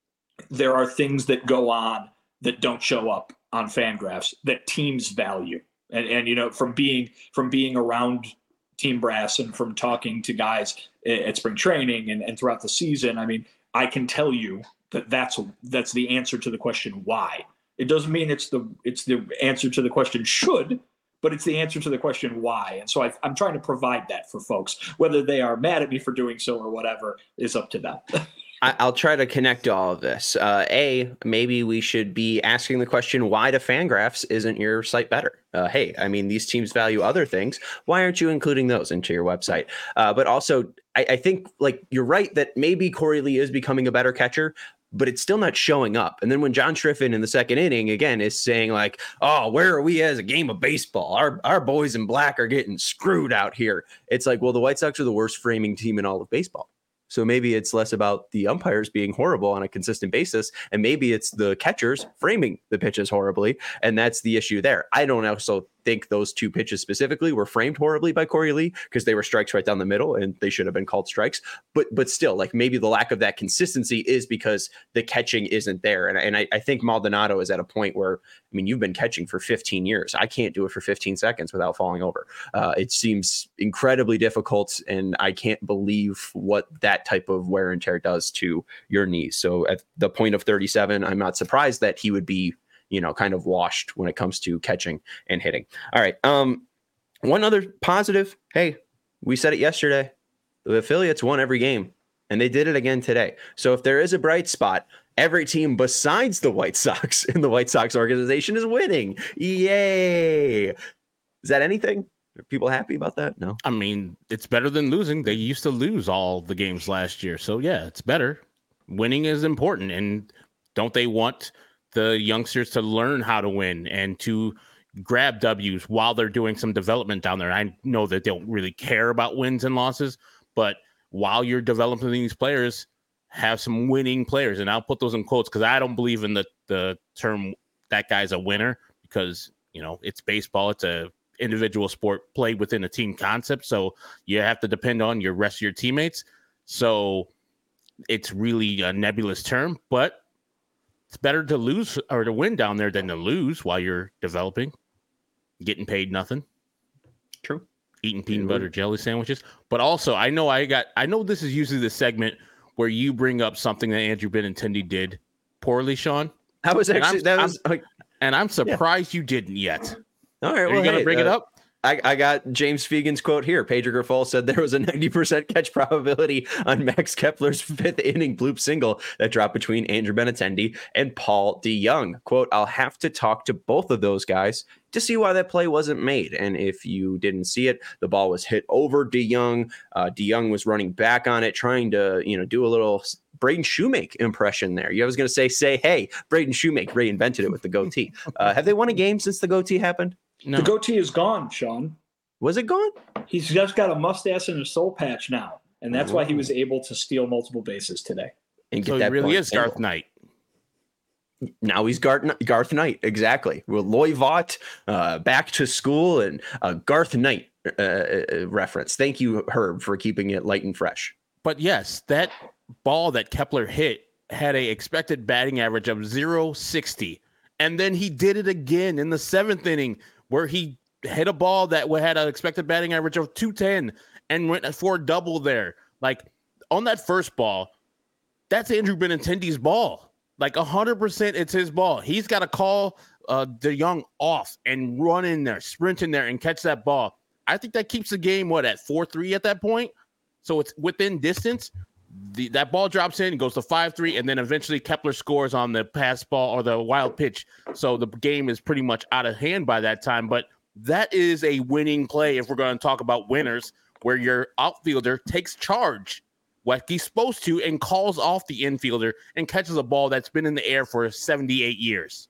there are things that go on that don't show up on Fangraphs that teams value. And, and you know, from being from being around team brass and from talking to guys at spring training and, and throughout the season, I mean, I can tell you that that's that's the answer to the question why. It doesn't mean it's the it's the answer to the question should, but it's the answer to the question why. And so I, I'm trying to provide that for folks. Whether they are mad at me for doing so or whatever is up to them. I'll try to connect all of this. Uh, A, maybe we should be asking the question, why to Fangraphs isn't your site better? Uh, hey, I mean, these teams value other things. Why aren't you including those into your website? Uh, but also, I, I think, like, you're right that maybe Corey Lee is becoming a better catcher, but it's still not showing up. And then when John Triffin in the second inning, again, is saying like, oh, where are we as a game of baseball? Our our boys in black are getting screwed out here. It's like, well, the White Sox are the worst framing team in all of baseball. So maybe it's less about the umpires being horrible on a consistent basis, and maybe it's the catchers framing the pitches horribly, and that's the issue there. I don't also think those two pitches specifically were framed horribly by Corey Lee because they were strikes right down the middle and they should have been called strikes. But but still, like maybe the lack of that consistency is because the catching isn't there. And, and I, I think Maldonado is at a point where, I mean, you've been catching for fifteen years. I can't do it for fifteen seconds without falling over. Uh, it seems incredibly difficult, and I can't believe what that type of wear and tear does to your knees. So at the point of thirty-seven, I'm not surprised that he would be, you know, kind of washed when it comes to catching and hitting. All right. Um, one other positive. Hey, we said it yesterday. The affiliates won every game, and they did it again today. So if there is a bright spot, every team besides the White Sox in the White Sox organization is winning. Yay. Is that anything? Are people happy about that? No. I mean, it's better than losing. They used to lose all the games last year. So yeah, it's better. Winning is important. And don't they want the youngsters to learn how to win and to grab W's while they're doing some development down there? I know that they don't really care about wins and losses, but while you're developing these players, have some winning players. And I'll put those in quotes because I don't believe in the, the term that guy's a winner because, you know, it's baseball. It's a individual sport played within a team concept. So you have to depend on your rest of your teammates. So it's really a nebulous term, but it's better to lose or to win down there than to lose while you're developing, getting paid nothing. True. Eating peanut butter jelly sandwiches. But also, I know I got, I know this is usually the segment where you bring up something that Andrew Benintendi did poorly, Sean. I was actually, that was, I'm, and I'm surprised yeah. you didn't yet. All right. Are well, you going to hey, bring uh, it up? I, I got James Fegan's quote here. Pedro Grifol said there was a ninety percent catch probability on Max Kepler's fifth inning bloop single that dropped between Andrew Benintendi and Paul DeJong. Quote, I'll have to talk to both of those guys to see why that play wasn't made. And if you didn't see it, the ball was hit over DeJong. Uh, DeJong was running back on it, trying to, you know, do a little Braden Shoemake impression there. You was going to say, say, hey, Braden Shoemake reinvented it with the goatee. Uh, have they won a game since the goatee happened? No. The goatee is gone, Sean. Was it gone? He's just got a mustache and a soul patch now. And that's Ooh. why he was able to steal multiple bases today. And so get that he really is single. Garth Knight. Now he's Garth, Garth Knight. Exactly. With Loy Vaught, uh, back to school, and uh, Garth Knight uh, uh, reference. Thank you, Herb, for keeping it light and fresh. But yes, that ball that Kepler hit had a expected batting average of zero sixty. And then he did it again in the seventh inning where he hit a ball that had an expected batting average of two ten and went for a double there. Like on that first ball, that's Andrew Benintendi's ball. Like one hundred percent it's his ball. He's got to call uh, DeYoung off and run in there, sprint in there, and catch that ball. I think that keeps the game, what, at four three at that point? So it's within distance. The, that ball drops in, goes to five three, and then eventually Kepler scores on the pass ball or the wild pitch. So the game is pretty much out of hand by that time. But that is a winning play if we're going to talk about winners, where your outfielder takes charge, what he's supposed to, and calls off the infielder and catches a ball that's been in the air for seventy-eight years.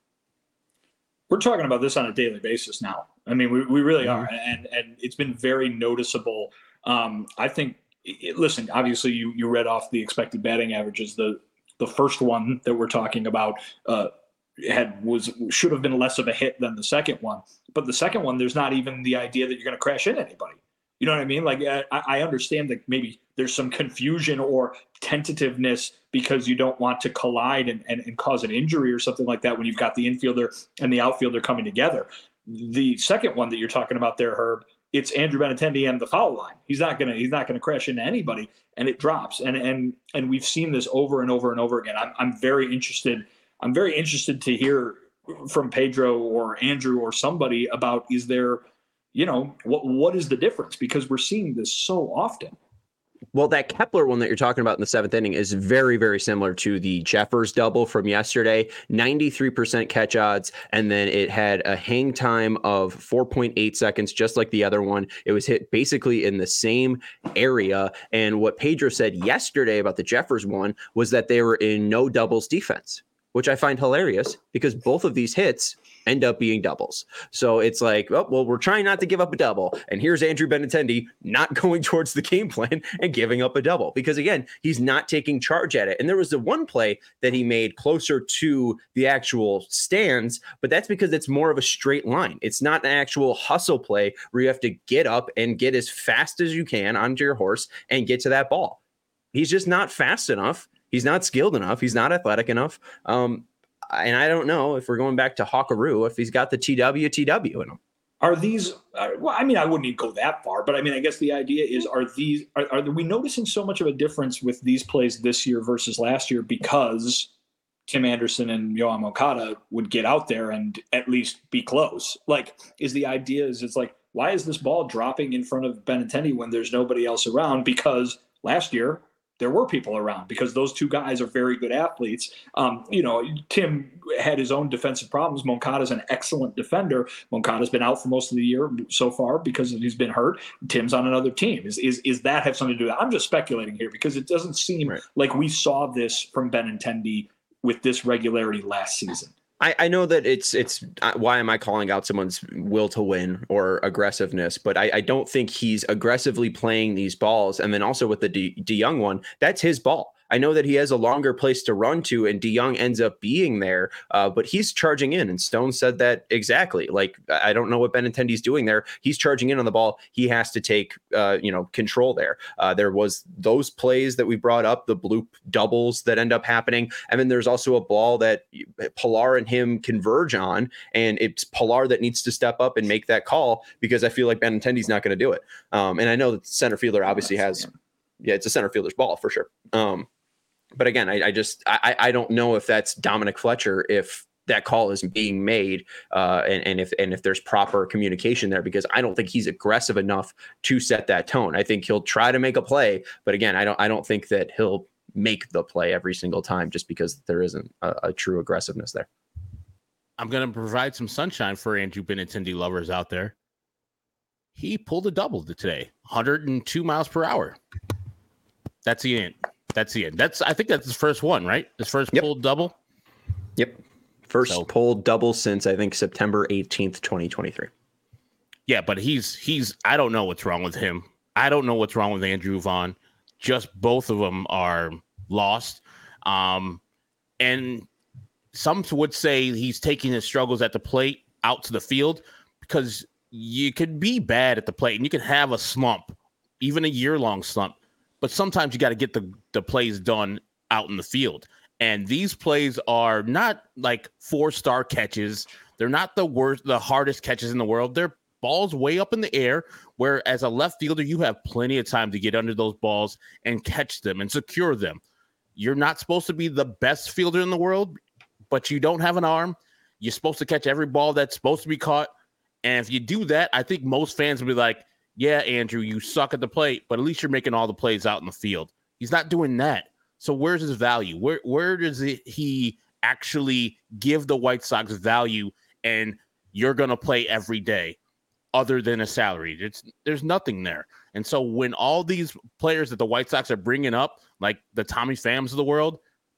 We're talking about this on a daily basis now. I mean, we, we really are. And, and it's been very noticeable. Um, I think, it, listen, obviously you, you read off the expected batting averages. The, the first one that we're talking about uh, had was should have been less of a hit than the second one. But the second one, there's not even the idea that you're going to crash into anybody. You know what I mean? Like, I, I understand that maybe there's some confusion or tentativeness because you don't want to collide and, and, and cause an injury or something like that when you've got the infielder and the outfielder coming together. The second one that you're talking about there, Herb, it's Andrew Benintendi and the foul line. He's not gonna he's not gonna crash into anybody, and it drops. And and and we've seen this over and over and over again. I'm I'm very interested. I'm very interested to hear from Pedro or Andrew or somebody about, is there, you know, what what is the difference? Because we're seeing this so often. Well, that Kepler one that you're talking about in the seventh inning is very, very similar to the Jeffers double from yesterday. ninety-three percent catch odds, and then it had a hang time of four point eight seconds, just like the other one. It was hit basically in the same area. And what Pedro said yesterday about the Jeffers one was that they were in no doubles defense, which I find hilarious because both of these hits end up being doubles. So it's like, oh, well, we're trying not to give up a double. And here's Andrew Benintendi not going towards the game plan and giving up a double because, again, he's not taking charge at it. And there was the one play that he made closer to the actual stands, but that's because it's more of a straight line. It's not an actual hustle play where you have to get up and get as fast as you can onto your horse and get to that ball. He's just not fast enough. He's not skilled enough. He's not athletic enough. Um, and I don't know if we're going back to Hawkaroo, if he's got the T W T W in him. Are these, uh, well, I mean, I wouldn't even go that far, but I mean, I guess the idea is, are these, are, are we noticing so much of a difference with these plays this year versus last year because Tim Anderson and Yoan Moncada would get out there and at least be close? Like, is the idea is it's like, why is this ball dropping in front of Benintendi when there's nobody else around? Because last year, there were people around because those two guys are very good athletes. Um, you know, Tim had his own defensive problems. Moncada's an excellent defender. Moncada's been out for most of the year so far because he's been hurt. Tim's on another team. Is is is that have something to do with that? I'm just speculating here because it doesn't seem right. like we saw this from Benintendi with this regularity last season. I, I know that it's it's why am I calling out someone's will to win or aggressiveness, but I, I don't think he's aggressively playing these balls. And then also with the De, DeYoung one, that's his ball. I know that he has a longer place to run to, and DeYoung ends up being there, uh, but he's charging in. And Stone said that exactly. Like, I don't know what Benintendi's doing there. He's charging in on the ball. He has to take, uh, you know, control there. Uh, there was those plays that we brought up, the bloop doubles that end up happening. And then there's also a ball that Pilar and him converge on, and it's Pilar that needs to step up and make that call because I feel like Benintendi's not going to do it. Um, and I know that the center fielder obviously has, yeah, it's a center fielder's ball for sure. Um, But again, I, I just I, I don't know if that's Dominic Fletcher, if that call is being made, uh, and, and if and if there's proper communication there, because I don't think he's aggressive enough to set that tone. I think he'll try to make a play, but again, I don't I don't think that he'll make the play every single time just because there isn't a, a true aggressiveness there. I'm going to provide some sunshine for Andrew Benintendi lovers out there. He pulled a double today, one hundred two miles per hour. That's the end. That's the end. That's I think that's his first one, right? His first yep. pulled double. Yep, first so, pulled double since I think September eighteenth, twenty twenty-three. Yeah, but he's he's. I don't know what's wrong with him. I don't know what's wrong with Andrew Vaughn. just both of them are lost. Um, and some would say he's taking his struggles at the plate out to the field, because you could be bad at the plate and you can have a slump, even a year-long slump. But sometimes you got to get the, the plays done out in the field. And these plays are not like four-star catches. They're not the worst, the hardest catches in the world. They're balls way up in the air, where as a left fielder, you have plenty of time to get under those balls and catch them and secure them. You're not supposed to be the best fielder in the world, but you don't have an arm. You're supposed to catch every ball that's supposed to be caught. And if you do that, I think most fans will be like, yeah, Andrew, you suck at the plate, but at least you're making all the plays out in the field. He's not doing that. So where's his value? Where where does it, he actually give the White Sox value, and you're going to play every day other than a salary? It's, there's nothing there. And so when all these players that the White Sox are bringing up, like the Tommy Phams of the world,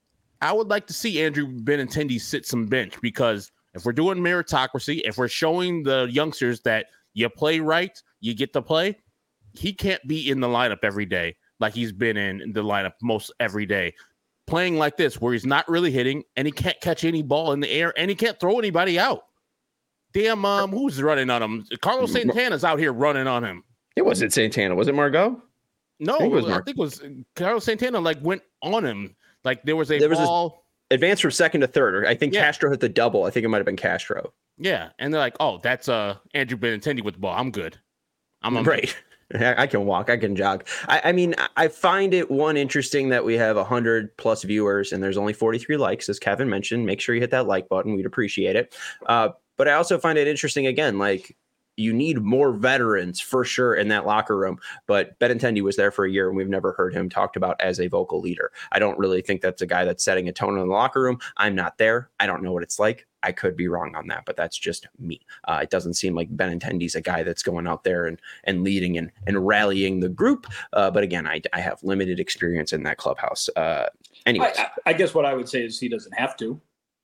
I would like to see Andrew Benintendi sit some bench, because if we're doing meritocracy, if we're showing the youngsters that you play right, you get to play, he can't be in the lineup every day like he's been in the lineup most every day. Playing like this, where he's not really hitting and he can't catch any ball in the air and he can't throw anybody out. Damn, um, who's running on him? Carlos Santana's out here running on him. It wasn't Santana. Was it Margot? No, I think it was, I think it was Carlos Santana, like, went on him. Like, there was a there was ball. A advance from second to third. I think yeah. Castro hit the double. I think it might have been Castro. Yeah, and they're like, oh, that's uh Andrew Benintendi with the ball. I'm good. I'm, I'm right. I can walk. I can jog. I, I mean, I find it, one, interesting that we have one hundred plus viewers and there's only forty-three likes, as Kevin mentioned. Make sure you hit that like button. We'd appreciate it. Uh, but I also find it interesting, again, like, you need more veterans for sure in that locker room. But Benintendi was there for a year, and we've never heard him talked about as a vocal leader. I don't really think that's a guy that's setting a tone in the locker room. I'm not there. I don't know what it's like. I could be wrong on that, but that's just me. Uh, it doesn't seem like Benintendi's a guy that's going out there and and leading and, and rallying the group. Uh, but again, I, I have limited experience in that clubhouse. Uh, anyways. I, I guess what I would say is he doesn't have to.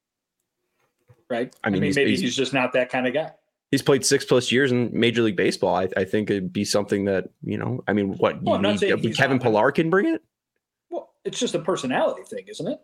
Right? I mean, I mean he's, maybe he's, he's just not that kind of guy. He's played six plus years in Major League Baseball. I, I think it'd be something that, you know, I mean, what, well, you need, Kevin Pillar can bring it? Well, it's just a personality thing, isn't it?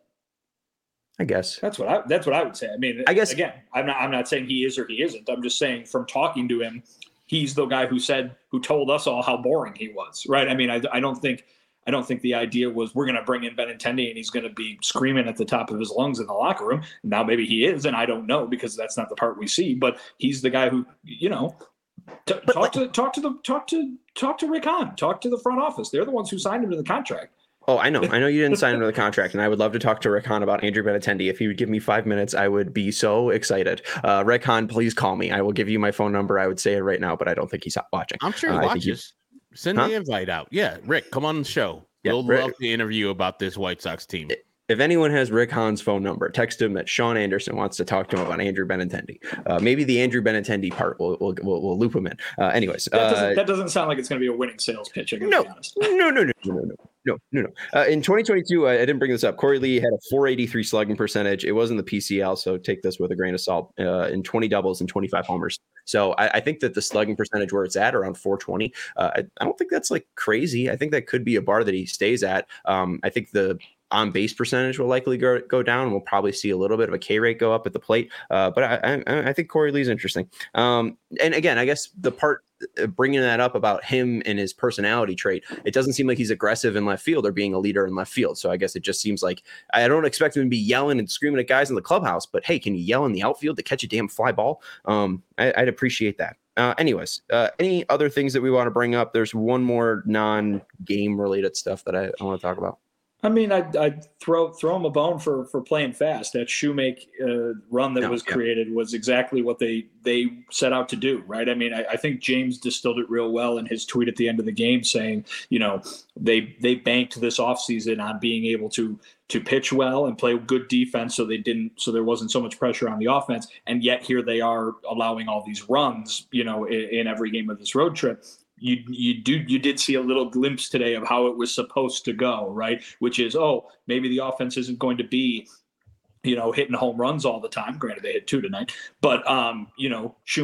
I guess that's what I that's what I would say. I mean, I guess again, I'm not I'm not saying he is or he isn't. I'm just saying, from talking to him, he's the guy who said who told us all how boring he was, right? I mean, I, I don't think I don't think the idea was we're going to bring in Benintendi and he's going to be screaming at the top of his lungs in the locker room. Now maybe he is, and I don't know, because that's not the part we see. But he's the guy who, you know, t- talk like, to talk to the talk to talk to Rick Hahn, talk to the front office. They're the ones who signed him to the contract. Oh, I know. I know you didn't sign him to the contract, and I would love to talk to Rick Hahn about Andrew Benintendi. If he would give me five minutes, I would be so excited. Uh, Rick Hahn, please call me. I will give you my phone number. I would say it right now, but I don't think he's watching. I'm sure he uh, watches. Send huh? the invite out. Yeah, Rick, come on the show. Yeah, we'll Rick, love to interview about this White Sox team. If anyone has Rick Hahn's phone number, text him that Sean Anderson wants to talk to him about Andrew Benintendi. Uh, maybe the Andrew Benintendi part, we'll we'll, we'll, we'll loop him in. Uh, anyways. That doesn't, uh, that doesn't sound like it's going to be a winning sales pitch, I gotta no, be honest. no, no, no, no, no, no. No, no, no. Uh, in twenty twenty-two, I, I didn't bring this up. Corey Lee had a four eighty-three slugging percentage. It wasn't the P C L, so take this with a grain of salt. Uh, in twenty doubles and twenty-five homers. So I, I think that the slugging percentage where it's at, around four twenty, uh, I, I don't think that's like crazy. I think that could be a bar that he stays at. Um, I think the on base percentage will likely go, go down. We'll probably see a little bit of a K rate go up at the plate. Uh, but I, I, I think Corey Lee's interesting. Um, and again, I guess the part bringing that up about him and his personality trait, it doesn't seem like he's aggressive in left field or being a leader in left field. So I guess it just seems like I don't expect him to be yelling and screaming at guys in the clubhouse, but hey, can you yell in the outfield to catch a damn fly ball? Um, I, I'd appreciate that. Uh, anyways, uh, any other things that we want to bring up? There's one more non-game related stuff that I, I want to talk about. I mean, I'd, I'd throw throw him a bone for for playing fast. That Shoemake uh, run that no, was yeah. created was exactly what they they set out to do, right? I mean, I, I think James distilled it real well in his tweet at the end of the game, saying, you know, they they banked this offseason on being able to to pitch well and play good defense, so they didn't, so there wasn't so much pressure on the offense, and yet here they are allowing all these runs, you know, in, in every game of this road trip. You you do you did see a little glimpse today of how it was supposed to go, right? Which is, oh, maybe the offense isn't going to be, you know, hitting home runs all the time. Granted, they hit two tonight, but um, you know, Shoemake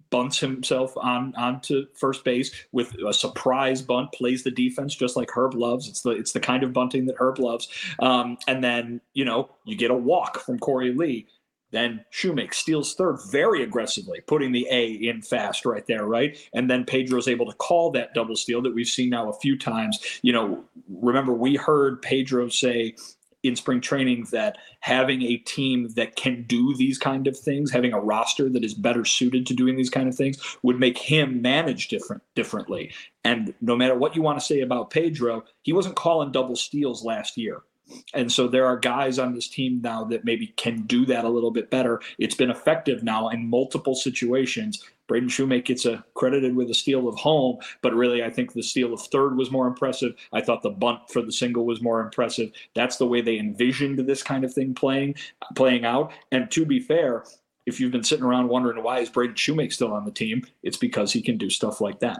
bunts himself on onto first base with a surprise bunt, plays the defense just like Herb loves. It's the it's the kind of bunting that Herb loves. Um, and then, you know, you get a walk from Corey Lee. Then Shoemake steals third very aggressively, putting the A in fast right there, right? And then Pedro's able to call that double steal that we've seen now a few times. You know, remember we heard Pedro say in spring training that having a team that can do these kind of things, having a roster that is better suited to doing these kind of things, would make him manage different differently. And no matter what you want to say about Pedro, he wasn't calling double steals last year. And so there are guys on this team now that maybe can do that a little bit better. It's been effective now in multiple situations. Braden Shoemake gets a, credited with a steal of home, but really I think the steal of third was more impressive. I thought the bunt for the single was more impressive. That's the way they envisioned this kind of thing playing playing out. And to be fair, if you've been sitting around wondering why is Braden Shoemake still on the team, it's because he can do stuff like that.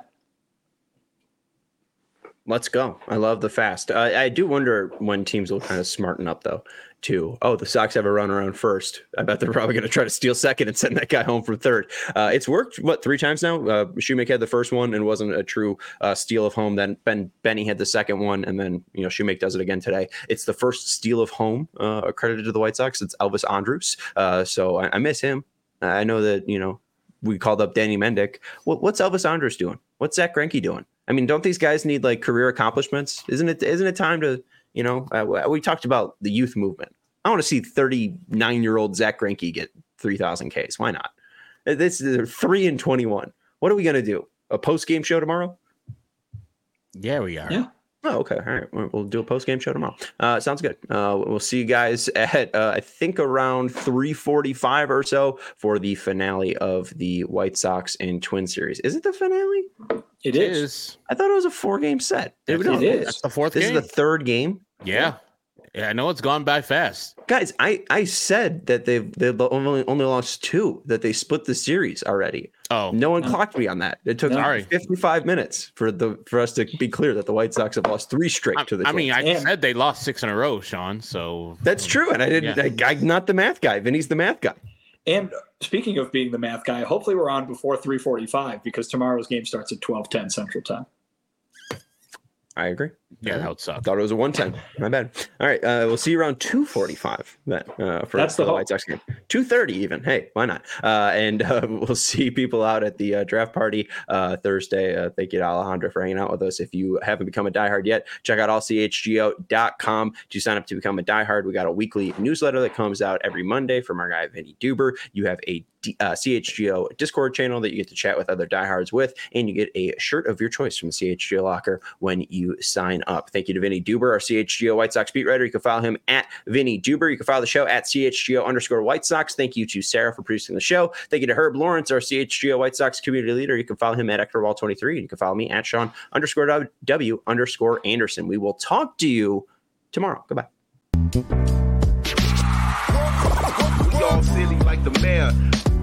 Let's go. I love the fast. Uh, I do wonder when teams will kind of smarten up, though, too. Oh, the Sox have a run around first. I bet they're probably going to try to steal second and send that guy home for third. Uh, it's worked, what, three times now? Uh, Shoemake had the first one and wasn't a true uh, steal of home. Then Ben Benny had the second one, and then, you know, Shoemake does it again today. It's the first steal of home uh, accredited to the White Sox. It's Elvis Andrus. Uh, so I, I miss him. I know that, you know, we called up Danny Mendick. What, what's Elvis Andrus doing? What's Zach Greinke doing? I mean, don't these guys need like career accomplishments? Isn't it? Isn't it time to, you know, uh, we talked about the youth movement. I want to see thirty-nine year old Zach Greinke get three thousand Ks. Why not? This is three and twenty-one. What are we going to do? A post game show tomorrow? Yeah, we are. Yeah. Oh, okay. All right. We'll do a post-game show tomorrow. Uh, sounds good. Uh, we'll see you guys at, uh, I think, around three forty-five or so for the finale of the White Sox and Twin series. Is it the finale? It is. I thought it was a four-game set. It, no, it is. That's the fourth this game. This is the third game? Yeah. Yeah, I know it's gone by fast. Guys, I, I said that they've, they've only, only lost two, that they split the series already. Oh. No one no. clocked me on that. It took Sorry. fifty-five minutes for the for us to be clear that the White Sox have lost three straight I, to the I mean, Twins. I said they lost six in a row, Sean, so. That's true, and I didn't. Yeah. I, I'm not the math guy. Vinny's the math guy. And speaking of being the math guy, hopefully we're on before three forty-five because tomorrow's game starts at twelve ten Central Time. I agree. Yeah, that would suck. Thought it was a one ten. My bad. All right, uh, we'll see you around two forty-five then uh, for, That's for the, the White Sox game. two thirty even. Hey, why not? Uh, and uh, we'll see people out at the uh, draft party uh, Thursday. Uh, thank you to Alejandro for hanging out with us. If you haven't become a diehard yet, check out all c h g o dot com to sign up to become a diehard. We got a weekly newsletter that comes out every Monday from our guy Vinny Duber. You have a Uh, C H G O Discord channel that you get to chat with other diehards with, and you get a shirt of your choice from the C H G O locker when you sign up. Thank you to Vinny Duber, our C H G O White Sox beat writer. You can follow him at Vinny Duber. You can follow the show at C H G O underscore White Sox. Thank you to Sarah for producing the show. Thank you to Herb Lawrence, our C H G O White Sox community leader. You can follow him at Ector Wall twenty-three. You can follow me at Sean underscore W underscore Anderson. We will talk to you tomorrow. Goodbye. We all silly like the mayor.